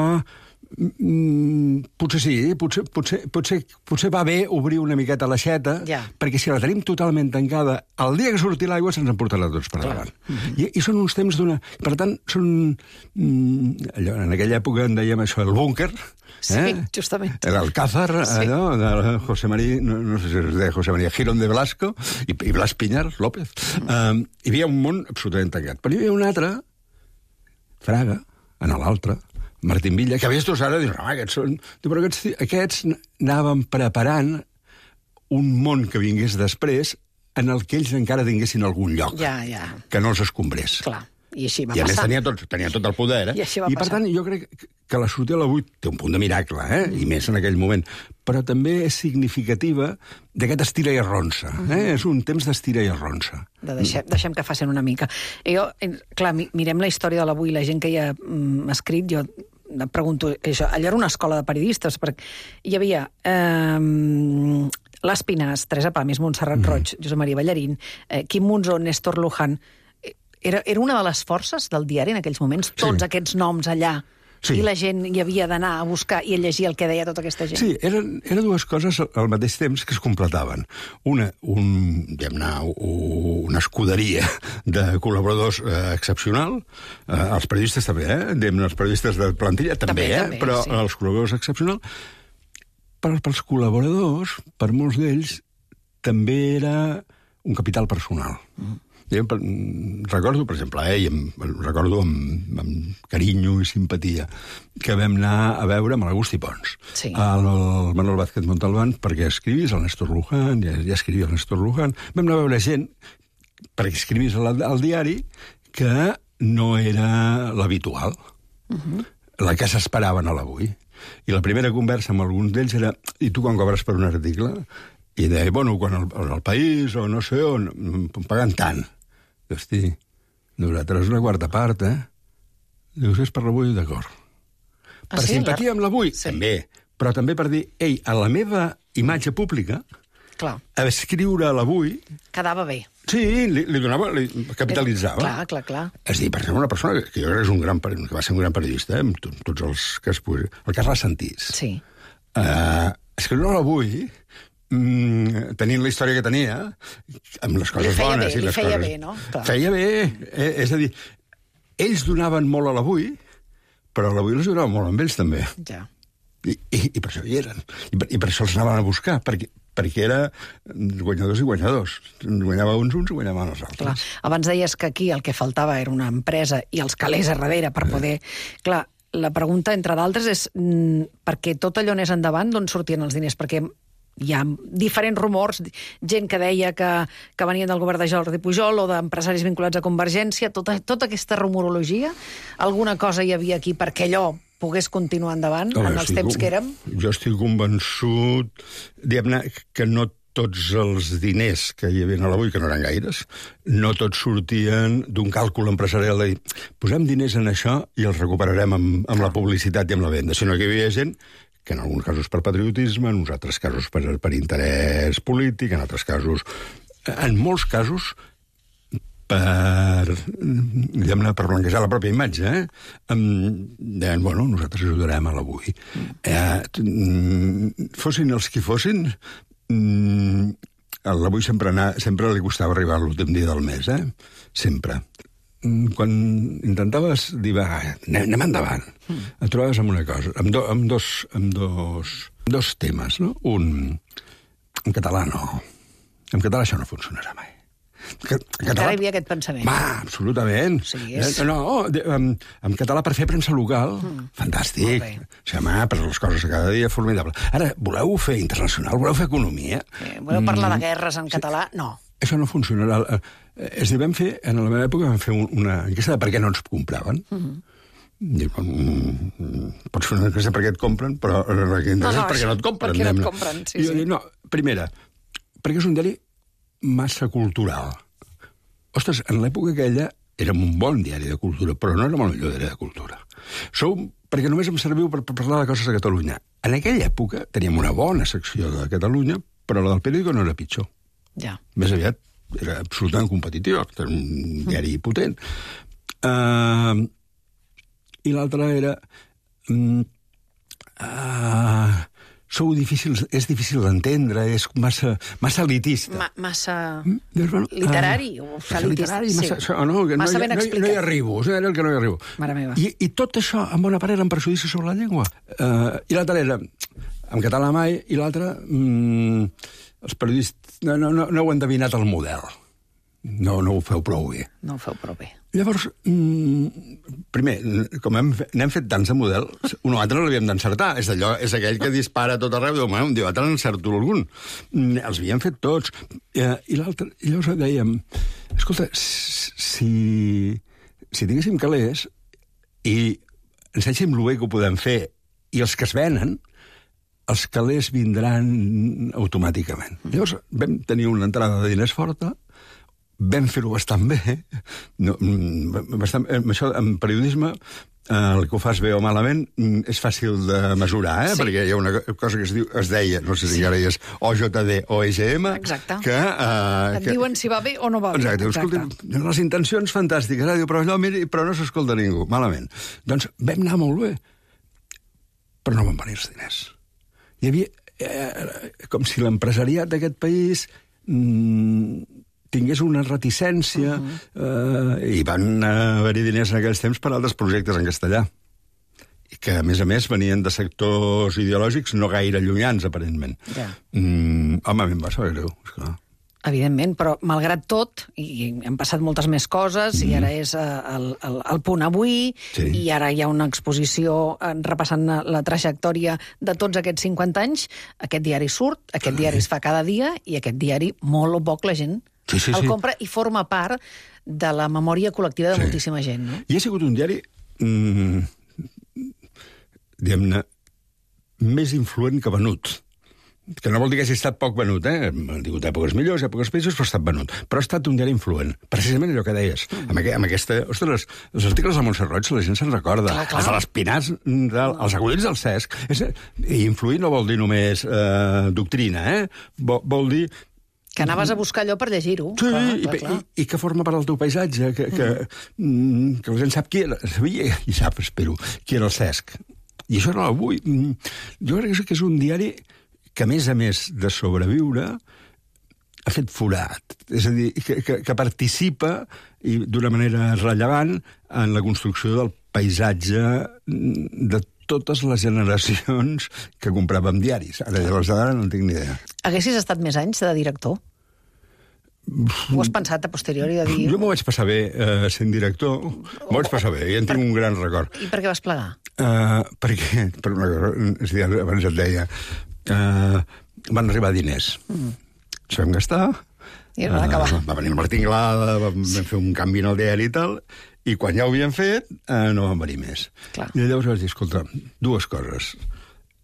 potser sí, potser va bé obrir una miqueta l'aixeta, perquè si la tenim totalment tancada, el dia que surti l'aigua se'ns en portarà tots per davant. I són uns temps d'una... Per tant, són... En aquella època en dèiem això, el búnquer, sí, justament. L'Alcázar, allò, de José María, no sé si es deia José María Girón de Velasco, i Blas Piñar López. Hi havia un món absolutament tancat. Però hi havia un altre, Fraga, en l'altre, Martín Villa, que veies tu ara, dius, però aquests anaven preparant un món que vingués després en el que ells encara tinguessin algun lloc que no els escombrés. Clar, i així va passar. I a més tenia tot el poder, I per tant, jo crec que la sortida de l'Avui té un punt de miracle, i més en aquell moment, però també és significativa d'aquest estira i arronsa. És un temps d'estira i arronsa. Deixem que facin una mica. Jo, clar, mirem la història de l'Avui, la gent que hi ha escrit, jo em pregunto, allò era una escola de periodistes, perquè hi havia l'Espinàs, Teresa Pàmies, Montserrat Roig, Josep Maria Ballarín, Quim Monzó, Néstor Luján. Era una de les forces del diari en aquells moments, tots aquests noms allà. I la gent hi havia d'anar a buscar i a llegir el que deia tota aquesta gent. Sí, eren dues coses al mateix temps que es completaven. Una escuderia de col·laboradors excepcional, els periodistes també, els periodistes de plantilla també, però els col·laboradors excepcional. Pels col·laboradors, per molts d'ells, també era un capital personal. Recordo, per exemple, recordo amb carinyo i simpatia, que vam anar a veure amb l'Agustí Pons, el Manuel Vázquez Montalbán, perquè escrivís el Néstor Luján, ja escrivia el Néstor Luján. Vam anar a veure gent perquè escrivís al diari que no era l'habitual, la que s'esperaven a l'Avui. I la primera conversa amb alguns d'ells era, i tu quan cobres per un article? I deia, bueno, quan al País o no sé on, pagant tant. Hosti, nosaltres una quarta part, Dius, és per l'Avui, d'acord. Per simpatia amb l'Avui, també. Però també per dir, ei, a la meva imatge pública, escriure a l'Avui... Quedava bé. Sí, li donava, li capitalitzava. Clar. És a dir, per exemple, una persona que jo crec que va ser un gran periodista, amb tots els que es posi... El Carles Santís. Sí. Escriure a l'Avui... tenint la història que tenia, amb les coses bones i les coses... Li feia bé, no? Feia bé, és a dir, ells donaven molt a l'Avui, però l'Avui els donava molt amb ells, també. Ja. I per això hi eren. I per això els anaven a buscar, perquè era guanyadors i guanyadors. Guanyava uns i guanyaven els altres. Clar. Abans deies que aquí el que faltava era una empresa i els calés a darrere per poder... Clar, la pregunta, entre d'altres, és perquè tot allò anés endavant, d'on sortien els diners? Perquè hi ha diferents rumors, gent que deia que venien del govern de Jordi Pujol o d'empresaris vinculats a Convergència, tota aquesta rumorologia, alguna cosa hi havia aquí perquè allò pogués continuar endavant en els temps que érem? Jo estic convençut, diguem-ne, que no tots els diners que hi havia a l'Avui, que no eren gaires, no tots sortien d'un càlcul empresarial de dir, posem diners en això i els recuperarem amb la publicitat i amb la venda, sinó que hi havia gent que en alguns casos per patriotisme, en uns altres casos per interès polític, en altres casos, en molts casos, per blanquejar la pròpia imatge, deien, bueno, nosaltres ajudarem a l'Avui. Fossin els qui fossin, a l'Avui sempre li costava arribar a l'últim dia del mes, sempre. Quan intentaves dir, va, anem endavant, et trobaves amb una cosa, amb dos temes, no? Un, en català no. En català això no funcionarà mai. Encara hi havia aquest pensament. Absolutament. En català per fer premsa local, fantàstic. Per les coses cada dia, formidable. Ara, voleu fer internacional? Voleu fer economia? Voleu parlar de guerres en català? No. Això no funcionarà. És a dir, en la meva època vam fer una enquesta de per què no ens compraven. Pots fer una enquesta per què et compren, però el que interessa és per què no et compren. Per què no et compren, sí. I jo dic, no, primera, perquè és un diari massa cultural. Ostres, en l'època aquella érem un bon diari de cultura, però no érem el millor diari de cultura. Perquè només em serviu per parlar de coses de Catalunya. En aquella època teníem una bona secció de Catalunya, però la del periòdico no era pitjor. Ja. Més aviat era absolutament competitiva, era un diari potent. I l'altra era... és difícil d'entendre, és massa elitista. Massa literari. Massa literari, massa ben explicat. No hi arribo, és el que no hi arribo. Mare meva. I tot això, en bona part, era un prejudici sobre la llengua. I l'altra era, en català mai, i l'altra, els periodistes no heu endevinat el model. No ho feu prou bé. No ho feu prou bé. Llavors, primer, com n'hem fet tants de models, un o altre l'havíem d'encertar. És aquell que dispara a tot arreu, diu, un dia o altre n'encerto algun. Els havíem fet tots. I l'altre, i llavors dèiem, escolta, si tinguéssim calés i ensenyéssim lo bé que ho podem fer i els que es venen, els calés vindran automàticament. Llavors vam tenir una entrada de diners forta, vam fer-ho bastant bé. Això, en periodisme, el que ho fas bé o malament és fàcil de mesurar, perquè hi ha una cosa que es deia, no sé si ara és OJD o EGM, que et diuen si va bé o no va bé. Exacte. Escolta, les intencions fantàstiques, però no s'escolta ningú, malament. Doncs vam anar molt bé, però no van venir els diners. Hi havia com si l'empresariat d'aquest país tingués una reticència i van haver-hi diners en aquells temps per altres projectes en castellà. I que, a més, venien de sectors ideològics no gaire llunyans, aparentment. Home, a mi em va saber greu, esclar. Evidentment, però malgrat tot, i han passat moltes més coses, i ara és el Punt Avui, i ara hi ha una exposició repassant la trajectòria de tots aquests 50 anys, aquest diari surt, aquest diari es fa cada dia, i aquest diari, molt o poc, la gent el compra i forma part de la memòria col·lectiva de moltíssima gent. No? I ha sigut un diari, diguem-ne, més influent que venut. Que no vol dir que hagi estat poc venut, Han tingut èpoques millors, èpoques pitjors, però ha estat venut. Però ha estat un diari influent. Precisament allò que deies. Amb aquesta... Ostres, els articles de Montserrat, la gent se'n recorda. Els de l'Espinàs, els acudits del Cesc. I influir no vol dir només doctrina, Vol dir... Que anaves a buscar allò per llegir-ho. Sí, i que forma part del teu paisatge, que la gent sabia i sap, espero, qui era el Cesc. I això no l'Avui. Jo crec que és un diari que, a més de sobreviure, ha fet forat. És a dir, que participa d'una manera rellevant en la construcció del paisatge de totes les generacions que compràvem diaris. Ara, llavors d'ara no en tinc ni idea. Haguessis estat més anys de director? Ho has pensat a posteriori de dir... Jo m'ho vaig passar bé sent director. M'ho vaig passar bé i en tinc un gran record. I per què vas plegar? Perquè, per una cosa, és a dir, abans et deia, van arribar diners. Ens vam gastar. I van acabar. Va venir el Martín Glada, vam fer un canvi en el diari i tal, i quan ja ho havíem fet, no van venir més. Clar. I llavors vaig dir, escolta, dues coses.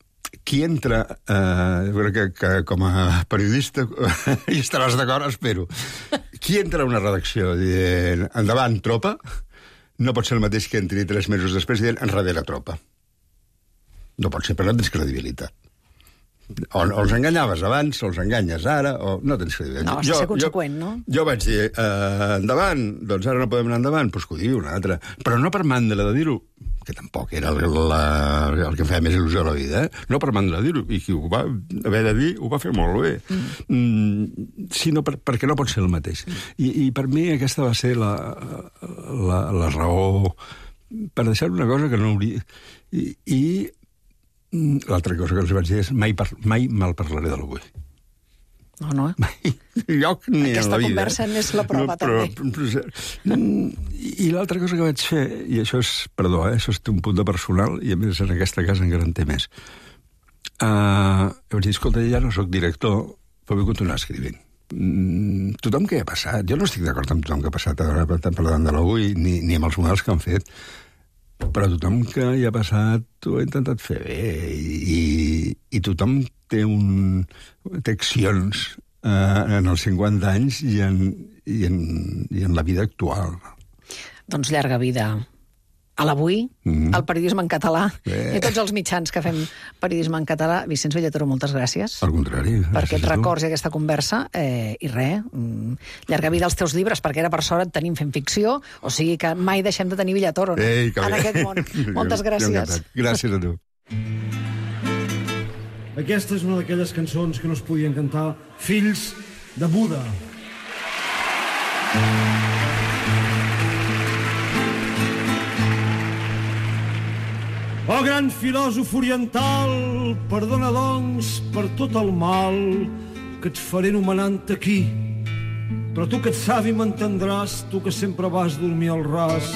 qui entra, jo crec que com a periodista hi estaràs d'acord, espero, qui entra a una redacció dient endavant, tropa, no pot ser el mateix que entri 3 mesos després dient enrere, tropa. No pot ser, però no tens credibilitat. O els enganyaves abans, o els enganyes ara, o no tens credibilitat. No, has de ser conseqüent, no? Jo vaig dir, endavant, doncs ara no podem anar endavant, doncs que ho digui un altre. Però no per mandra de dir-ho, que tampoc era el que feia més il·lusió a la vida, no per mandra de dir-ho, i qui ho va haver de dir ho va fer molt bé, sinó perquè no pot ser el mateix. I per mi aquesta va ser la raó per deixar una cosa que no hauria... I l'altra cosa que els vaig dir és mai mal parlaré de l'avui. No. Mai lloc ni en la vida. Aquesta conversa n'és la prova, també. I l'altra cosa que vaig fer, i això és, perdó, això té un punt de personal, i a més en aquesta casa encara en té més. Vaig dir, escolta, ja no soc director, però vull continuar escrivint. Tothom que ha passat, jo no estic d'acord amb tothom que ha passat ara parlant de l'avui, ni amb els models que han fet, però tothom que hi ha passat ho ha intentat fer bé i tothom té accions en els 50 anys i en la vida actual. Doncs llarga vida a l'avui, al periodisme en català i a tots els mitjans que fem periodisme en català. Vicenç Bellatoro, moltes gràcies. Al contrari. Per aquests records i aquesta conversa. I res, llarga vida als teus llibres, perquè ara per sort et tenim fent ficció, o sigui que mai deixem de tenir Bellatoro en aquest món. Moltes gràcies. Gràcies a tu. Aquesta és una d'aquelles cançons que no es podien cantar, Fills de Buda. Oh, gran filòsof oriental, perdona, doncs, per tot el mal que et faré nomenant aquí. Però tu que ets savi m'entendràs, tu que sempre vas dormir al ras.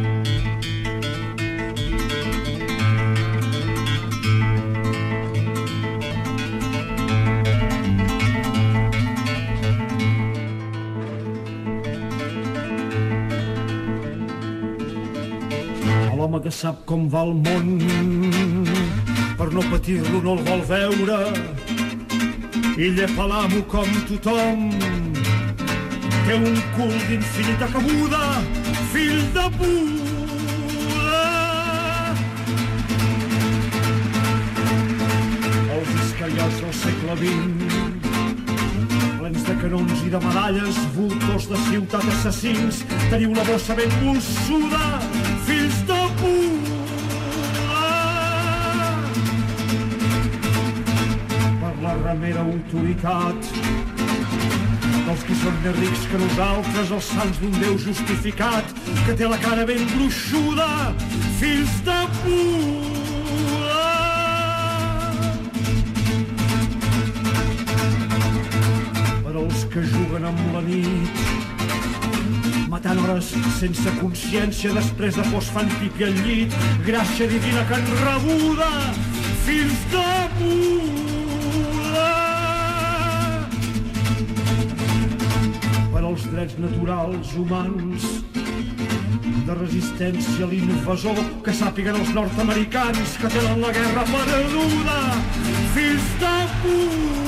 L'home que sap com va el món, per no patir-lo no el vol veure, i llepa l'amo com tothom, té un cul d'infinita cabuda, fill de Buda. Els iscariots del segle XX, plens de canons i de medalles, voltors de ciutat assassins, teniu la bossa ben molsuda, fills de Buda. Per la remera autoritat dels qui són més rics que nosaltres, els sants d'un Déu justificat, que té la cara ben gruixuda, fills de Buda. Per als que juguen amb la nit, matant hores sense consciència, després de por es fan pipi al llit, gràcia divina que han rebuda, fills de Buda. Per als drets naturals humans, de resistència a l'invasor, que sàpiguen els nord-americans que tenen la guerra perduda, fills de Buda.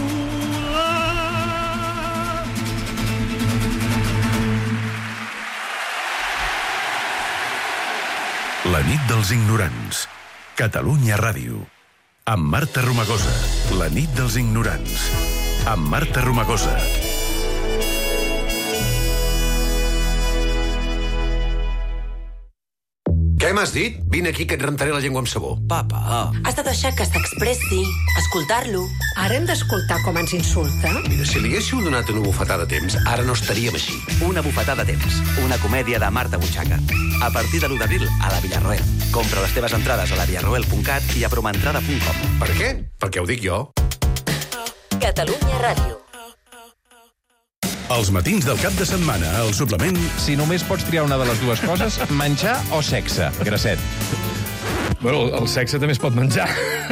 La nit dels ignorants. Catalunya Ràdio. Amb Marta Romagosa. La nit dels ignorants. Amb Marta Romagosa. Què m'has dit? Vine aquí que et rentaré la llengua amb sabó. Papa. Has de deixar que s'expressi, escoltar-lo. Ara hem d'escoltar com ens insulta? Mira, si li haguéssiu donat una bufetada a temps, ara no estaríem així. Una bufetada a temps. Una comèdia de Marta Butxaca. A partir de l'1 d'abril a la Villarroel. Compra les teves entrades a lavillarroel.cat i a promentrada.com. Per què? Perquè ho dic jo. Catalunya Ràdio. Els matins del cap de setmana, al suplement... Si només pots triar una de les dues coses, menjar o sexe, Grasset. Bueno, el sexe també es pot menjar.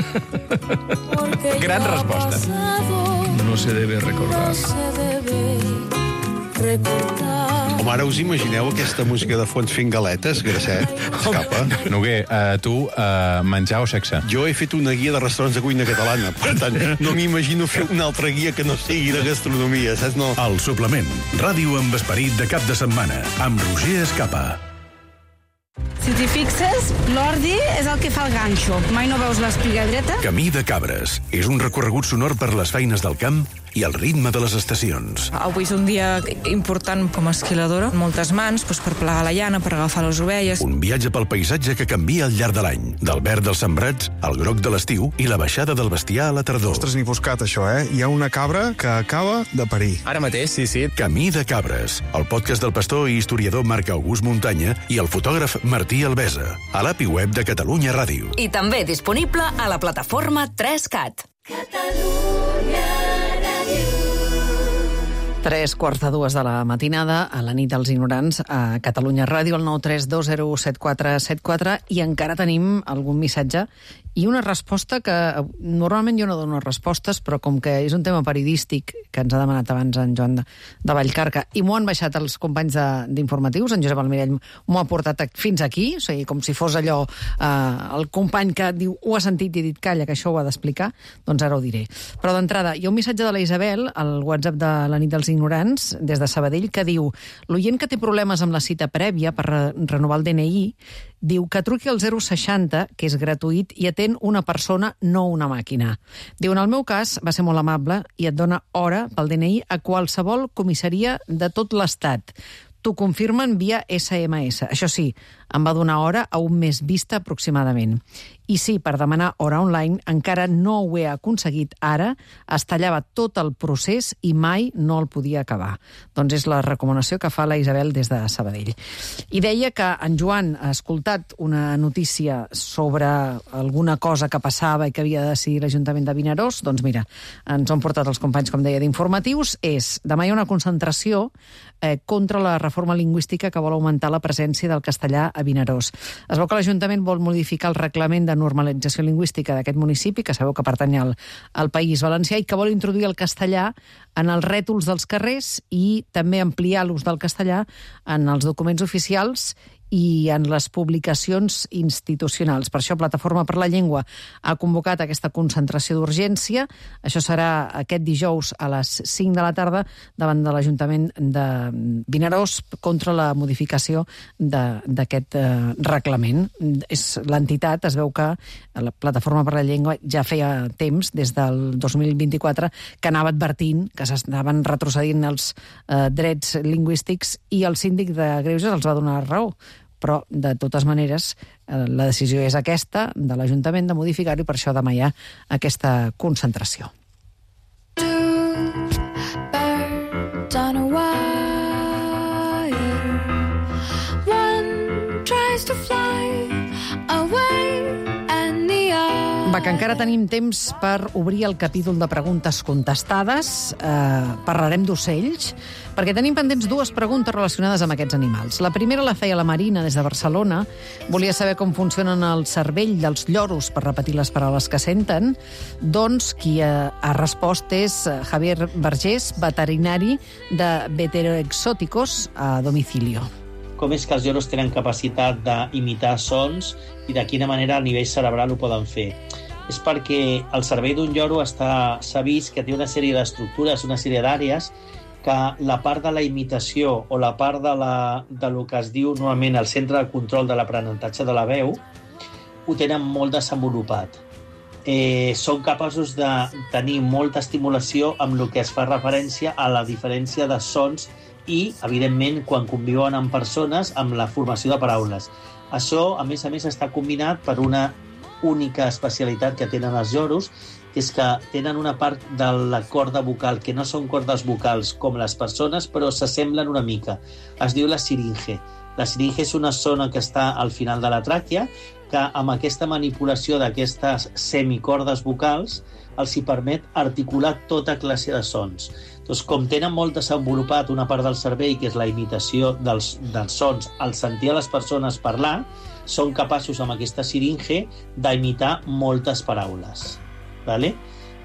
Gran resposta. No se debe recordar. Home, ara us imagineu aquesta música de fons fent galetes, Grasset? Escapa. Noguer, tu, menjar o sexe? Jo he fet una guia de restaurants de cuina catalana, per tant, no m'imagino fer una altra guia que no sigui de gastronomia, saps? No. El suplement. Ràdio amb esperit de cap de setmana, amb Roger Escapa. Si t'hi fixes, l'ordi és el que fa el ganxo. Mai no veus l'espiga dreta? Camí de Cabres. És un recorregut sonor per les feines del camp i el ritme de les estacions. Avui és un dia important com a esquiladora. Moltes mans per plegar la llana, per agafar les ovelles. Un viatge pel paisatge que canvia al llarg de l'any. Del verd dels sembrats al groc de l'estiu i la baixada del bestiar a la tardor. Ostres, n'hi buscat, això, Hi ha una cabra que acaba de parir. Ara mateix, sí. Camí de Cabres, el podcast del pastor i historiador Marc August Muntanya i el fotògraf Martí Albesa, a l'API web de Catalunya Ràdio. I també disponible a la plataforma 3CAT. Catalunya Ràdio. 3:45 de la matinada, a la nit dels ignorants, a Catalunya Ràdio, al 932017474, i encara tenim algun missatge i una resposta que normalment jo no dono respostes, però com que és un tema periodístic que ens ha demanat abans en Joan de Vallcarca, i m'ho han baixat els companys d'informatius, en Josep Almirall m'ho ha portat fins aquí, o sigui, com si fos allò el company que diu ho ha sentit i ha dit calla, que això ho ha d'explicar, doncs ara ho diré. Però d'entrada, hi ha un missatge de la Isabel al WhatsApp de la nit dels ignorants, des de Sabadell, que diu: l'oient que té problemes amb la cita prèvia per renovar el DNI, diu que truqui al 060, que és gratuït, i atén una persona, no una màquina. Diu, en el meu cas, va ser molt amable i et dona hora pel DNI a qualsevol comissaria de tot l'Estat. T'ho confirmen via SMS. Això sí, em va donar hora a un mes vista aproximadament. I sí, per demanar hora online encara no ho he aconseguit ara, es tallava tot el procés i mai no el podia acabar. Doncs és la recomanació que fa la Isabel des de Sabadell. I deia que en Joan ha escoltat una notícia sobre alguna cosa que passava i que havia de decidir l'Ajuntament de Vinaròs. Doncs mira, ens han portat els companys, com deia, d'informatius. Demà hi ha una concentració contra la reforma lingüística que vol augmentar la presència del castellà a Vinaròs. Es veu que l'Ajuntament vol modificar el reglament de normalització lingüística d'aquest municipi, que sabeu que pertany al País Valencià, i que vol introduir el castellà en els rètols dels carrers i també ampliar l'ús del castellà en els documents oficials i en les publicacions institucionals. Per això Plataforma per la Llengua ha convocat aquesta concentració d'urgència. Això serà aquest dijous a les 5 de la tarda davant de l'Ajuntament de Vinaròs contra la modificació d'aquest reglament. L'entitat, es veu que la Plataforma per la Llengua ja feia temps, des del 2024, que anava advertint que s'estaven retrocedint els drets lingüístics, i el síndic de Greuges els va donar raó. Però, de totes maneres, la decisió és aquesta, de l'Ajuntament, de modificar-ho, i per això demà hi ha aquesta concentració. Va, que encara tenim temps per obrir el capítol de preguntes contestades. Parlarem d'ocells, perquè tenim pendents dues preguntes relacionades amb aquests animals. La primera la feia la Marina, des de Barcelona. Volia saber com funcionen el cervell dels lloros per repetir les paraules que senten. Doncs qui ha respost és Javier Vergés, veterinari de Veteroexóticos a domicilio. Com és que els lloros tenen capacitat d'imitar sons i de quina manera a nivell cerebral ho poden fer? És perquè el cervell d'un lloro s'ha vist que té una sèrie d'estructures, una sèrie d'àrees, que la part de la imitació o la part de lo que es diu normalment el centre de control de l'aprenentatge de la veu ho tenen molt desenvolupat. Són capaços de tenir molta estimulació amb el que es fa referència a la diferència de sons i, evidentment, quan conviuen amb persones, amb la formació de paraules. Això, a més, està combinat per una única especialitat que tenen els lloros, que és que tenen una part de la corda vocal que no són cordes vocals com les persones, però s'assemblen una mica. Es diu la siringe. La siringe és una zona que està al final de la tràquea, que amb aquesta manipulació d'aquestes semicordes vocals els hi permet articular tota classe de sons. Doncs, com tenen molt desenvolupat una part del cervell, que és la imitació dels sons, al sentir a les persones parlar, són capaços amb aquesta siringe d'imitar moltes paraules. Vale?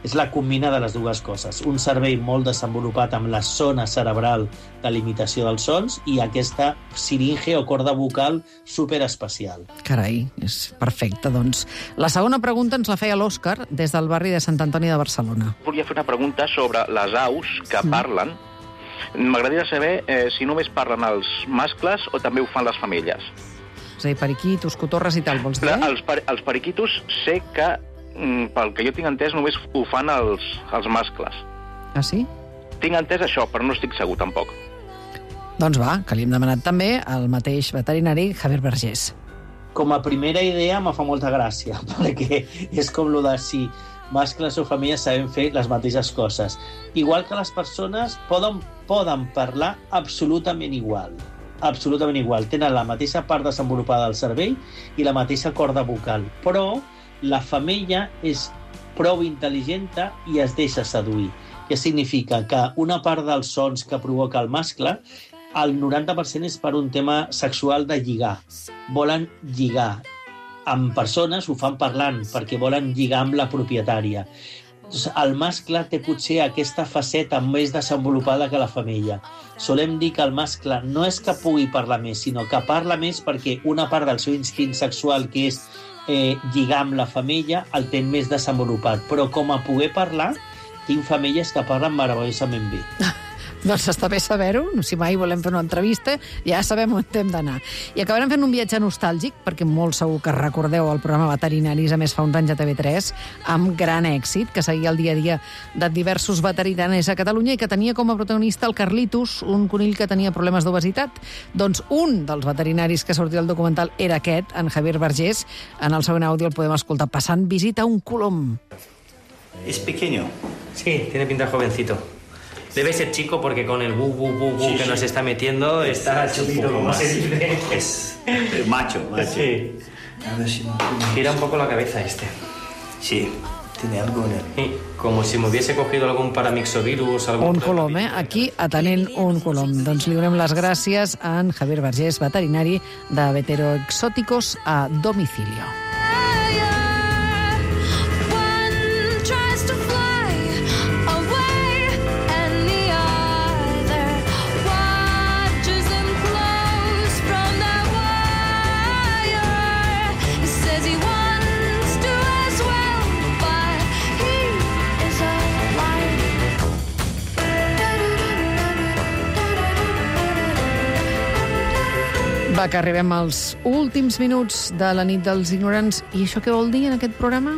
És la combina de les dues coses. Un cervell molt desenvolupat amb la zona cerebral de l'imitació dels sons i aquesta siringe o corda vocal superespecial. Carai, és perfecte, doncs. La segona pregunta ens la feia l'Òscar des del barri de Sant Antoni de Barcelona. Volia fer una pregunta sobre les aus que parlen. M'agradaria saber si només parlen els mascles o també ho fan les femelles. És a dir, periquitos, cotorres i tal, vols dir? Els periquitos sé que, pel que jo tinc entès, només ho fan els mascles. Ah, sí? Tinc entès això, però no estic segur tampoc. Doncs va, que li hem demanat també al mateix veterinari Javier Vergés. Com a primera idea me fa molta gràcia, perquè és com lo de si mascles o femelles sabem fer les mateixes coses. Igual que les persones poden parlar absolutament igual. Absolutament igual. Tenen la mateixa part desenvolupada del cervell i la mateixa corda vocal. Però la femella és prou intel·ligent i es deixa seduir. Què significa? Que una part dels sons que provoca el mascle, el 90% és per un tema sexual de lligar. Volen lligar. Amb persones ho fan parlant, perquè volen lligar amb la propietària. El mascle té potser aquesta faceta més desenvolupada que la femella. Solem dir que el mascle no és que pugui parlar més, sinó que parla més perquè una part del seu instint sexual, que és lligar amb la femella, el té més desenvolupat. Però com a poder parlar, tinc femelles que parlen meravellosament bé. Doncs està bé saber-ho, si mai volem fer una entrevista, ja sabem on hem d'anar. I acabarem fent un viatge nostàlgic, perquè molt segur que recordeu el programa Veterinaris, a més fa uns anys a TV3, amb gran èxit, que seguia el dia a dia de diversos veterinaris a Catalunya i que tenia com a protagonista el Carlitos, un conill que tenia problemes d'obesitat. Doncs un dels veterinaris que sortia al documental era aquest, en Javier Vergés. En el següent àudio el podem escoltar passant visita a un colom. ¿Es pequeño? Sí, tiene pinta jovencito. Debe ser chico porque con el bu que nos está metiendo está chupito, como se dice. Es macho. Sí. A ver si gira un poco la cabeza este. Sí, tiene algo en él. Sí, como si me hubiese cogido algún paramixovirus. Un colom, aquí atenent un colom. Doncs li donem les gràcies a en Javier Vergés, veterinari de Veteroexóticos a domicilio. Va, que arribem als últims minuts de la nit dels ignorants. I això què vol dir en aquest programa?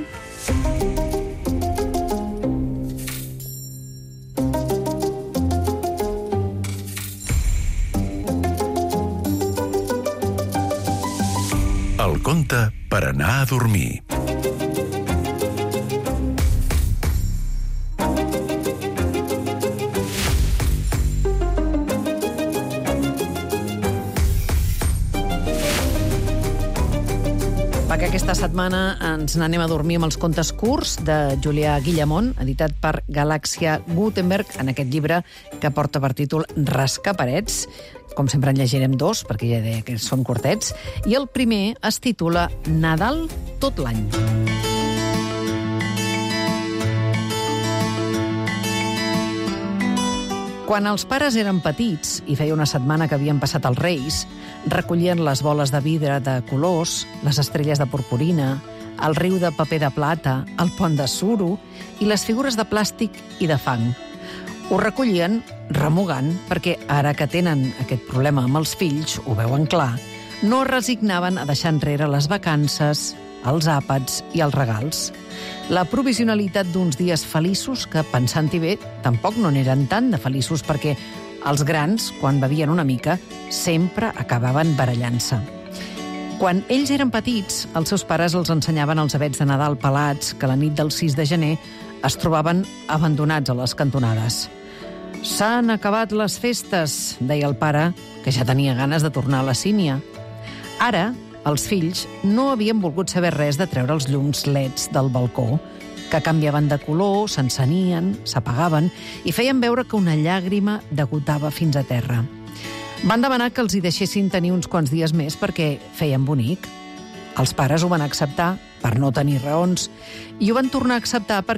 El conte per anar a dormir. Que aquesta setmana ens n'anem a dormir amb els contes curts de Julià Guillamont, editat per Galàxia Gutenberg, en aquest llibre que porta per títol Rascaparets. Com sempre en llegirem dos, perquè ja deia que són curtets. I el primer es titula Nadal tot l'any. Quan els pares eren petits, i feia una setmana que havien passat els Reis, recollien les boles de vidre de colors, les estrelles de purpurina, el riu de paper de plata, el pont de suro i les figures de plàstic i de fang. Ho recollien remugant perquè ara que tenen aquest problema amb els fills, ho veuen clar, no es resignaven a deixar enrere les vacances, els àpats i els regals. La provisionalitat d'uns dies feliços que, pensant-hi bé, tampoc no n'eren tant de feliços perquè els grans, quan bevien una mica, sempre acabaven barallant-se. Quan ells eren petits, els seus pares els ensenyaven els avets de Nadal pelats que la nit del 6 de gener es trobaven abandonats a les cantonades. «S'han acabat les festes», deia el pare, que ja tenia ganes de tornar a la sínia. Ara, els fills no havien volgut saber res de treure els llums leds del balcó, que canviaven de color, s'encenien, s'apagaven i feien veure que una llàgrima degotava fins a terra. Van demanar que els hi deixessin tenir uns quants dies més perquè feien bonic. Els pares ho van acceptar per no tenir raons i ho van tornar a acceptar perquè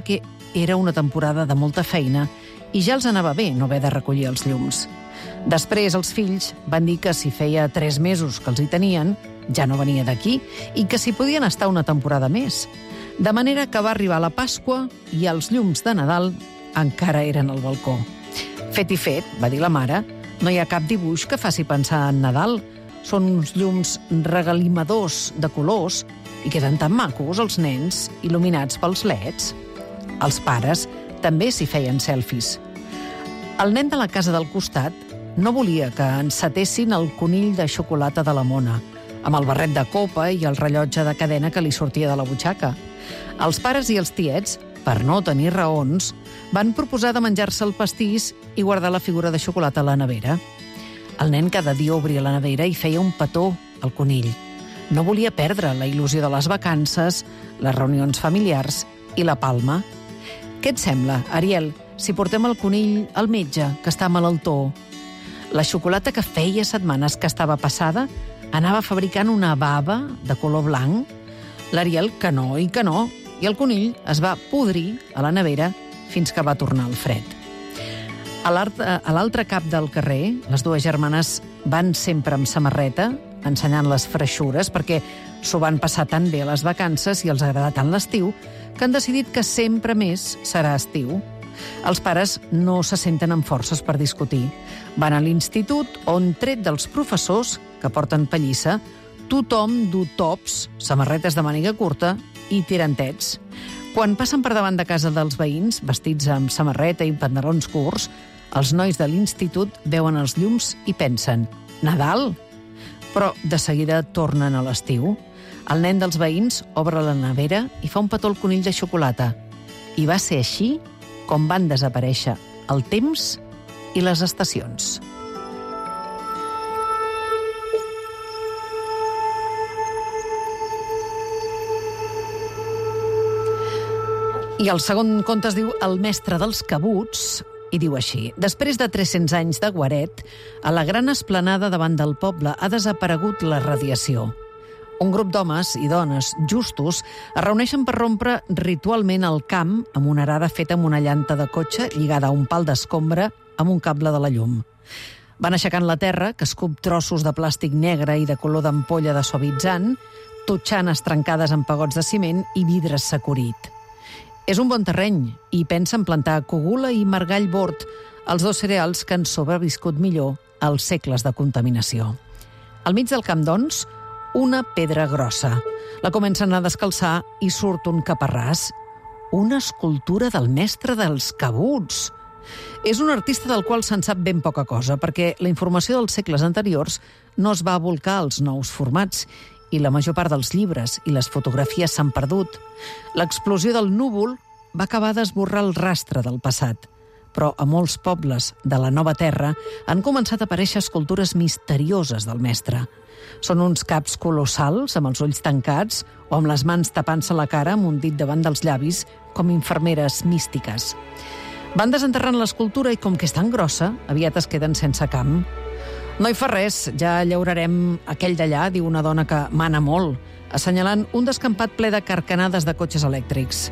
era una temporada de molta feina i ja els anava bé no haver de recollir els llums. Després els fills van dir que si feia 3 mesos que els hi tenien, ja no venia d'aquí i que s'hi podien estar una temporada més. De manera que va arribar la Pasqua i els llums de Nadal encara eren al balcó. Fet i fet, va dir la mare, no hi ha cap dibuix que faci pensar en Nadal. Són uns llums regalimadors de colors i queden tan macos els nens il·luminats pels leds. Els pares també s'hi feien selfies. El nen de la casa del costat no volia que encetessin el conill de xocolata de la Mona, amb el barret de copa i el rellotge de cadena que li sortia de la butxaca. Els pares i els tiets, per no tenir raons, van proposar de menjar-se el pastís i guardar la figura de xocolata a la nevera. El nen cada dia obria la nevera i feia un petó al conill. No volia perdre la il·lusió de les vacances, les reunions familiars i la palma. Què et sembla, Ariel, si portem el conill al metge, que està malaltó? La xocolata que feia setmanes que estava passada anava fabricant una bava de color blanc. L'Ariel que no, i el conill es va podrir a la nevera fins que va tornar al fred. A l'altre cap del carrer, les dues germanes van sempre amb samarreta, ensenyant les freixures, perquè s'ho van passar tan bé a les vacances i els agrada tant l'estiu, que han decidit que sempre més serà estiu. Els pares no se senten amb forces per discutir. Van a l'institut on, tret dels professors, que porten pallissa, tothom du tops, samarretes de màniga curta i tirantets. Quan passen per davant de casa dels veïns, vestits amb samarreta i pantalons curts, els nois de l'institut veuen els llums i pensen «Nadal!». Però de seguida tornen a l'estiu. El nen dels veïns obre la nevera i fa un petó al conill de xocolata. I va ser així com van desaparèixer el temps i les estacions. I el segon conte es diu El mestre dels cabuts, i diu així: després de 300 anys de guaret, a la gran esplanada davant del poble ha desaparegut la radiació. Un grup d'homes i dones justos es reuneixen per rompre ritualment el camp amb una arada feta amb una llanta de cotxe lligada a un pal d'escombra amb un cable de la llum. Van aixecant la terra, que escup trossos de plàstic negre i de color d'ampolla de suavitzant, totxanes trencades en pegots de ciment i vidre sacurit. És un bon terreny i pensa en plantar cogula i margall bord, els dos cereals que han sobreviscut millor als segles de contaminació. Al mig del camp, doncs, una pedra grossa. La comencen a descalçar i surt un caparràs. Una escultura del mestre dels cabuts. És un artista del qual se'n sap ben poca cosa, perquè la informació dels segles anteriors no es va volcar als nous formats i la major part dels llibres i les fotografies s'han perdut. L'explosió del núvol va acabar d'esborrar el rastre del passat, però a molts pobles de la nova terra han començat a aparèixer escultures misterioses del mestre. Són uns caps colossals, amb els ulls tancats o amb les mans tapant-se la cara amb un dit davant dels llavis, com infermeres místiques. Van desenterrant l'escultura i, com que és tan grossa, aviat es queden sense camp. No hi fa res, ja llaurarem aquell d'allà, diu una dona que mana molt, assenyalant un descampat ple de carcanades de cotxes elèctrics.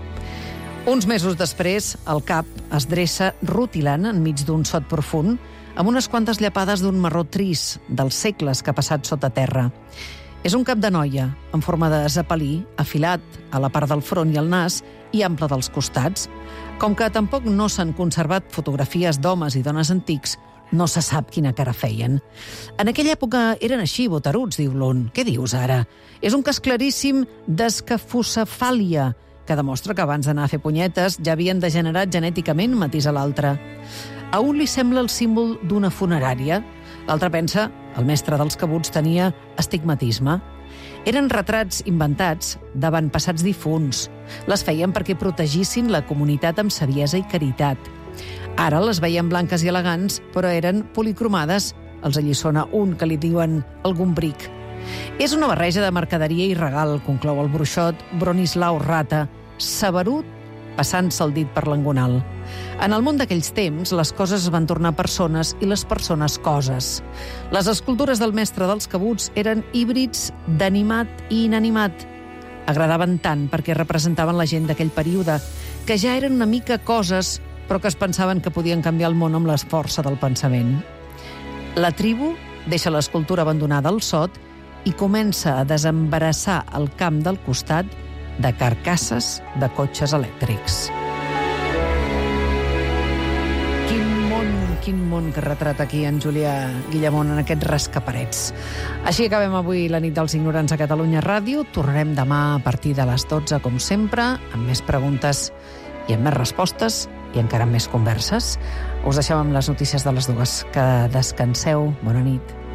Uns mesos després, el cap es dreça rutilant enmig d'un sot profund, amb unes quantes llapades d'un marró trist dels segles que ha passat sota terra. És un cap de noia, en forma de zepelí, afilat a la part del front i el nas i ample dels costats. Com que tampoc no s'han conservat fotografies d'homes i dones antics, no se sap quina cara feien. En aquella època eren així, botaruts, diu l'un. Què dius ara? És un cas claríssim d'escafocefàlia, que demostra que abans d'anar a fer punyetes ja havien degenerat genèticament, matisa l'altre. A un li sembla el símbol d'una funerària, l'altre pensa el mestre dels cabuts tenia astigmatisme. Eren retrats inventats d'avantpassats difunts. Les feien perquè protegissin la comunitat amb saviesa i caritat. Ara les veiem blanques i elegants, però eren policromades. Els alliçona un que li diuen el gombric. És una barreja de mercaderia i regal, conclou el bruixot Bronislau Rata, saberut passant-se el dit per l'engonal. En el món d'aquells temps, les coses es van tornar persones i les persones coses. Les escultures del mestre dels cabuts eren híbrids d'animat i inanimat. Agradaven tant perquè representaven la gent d'aquell període que ja eren una mica coses, però que es pensaven que podien canviar el món amb la força del pensament. La tribu deixa l'escultura abandonada al sot i comença a desembarassar el camp del costat de carcasses de cotxes elèctrics. Quin món que retrata aquí en Julià Guillamón en aquests rascaparets. Així acabem avui la nit dels ignorants a Catalunya Ràdio. Tornarem demà a partir de les 12, com sempre, amb més preguntes i amb més respostes i encara amb més converses. Us deixem amb les notícies de les 2. Que descanseu. Bona nit.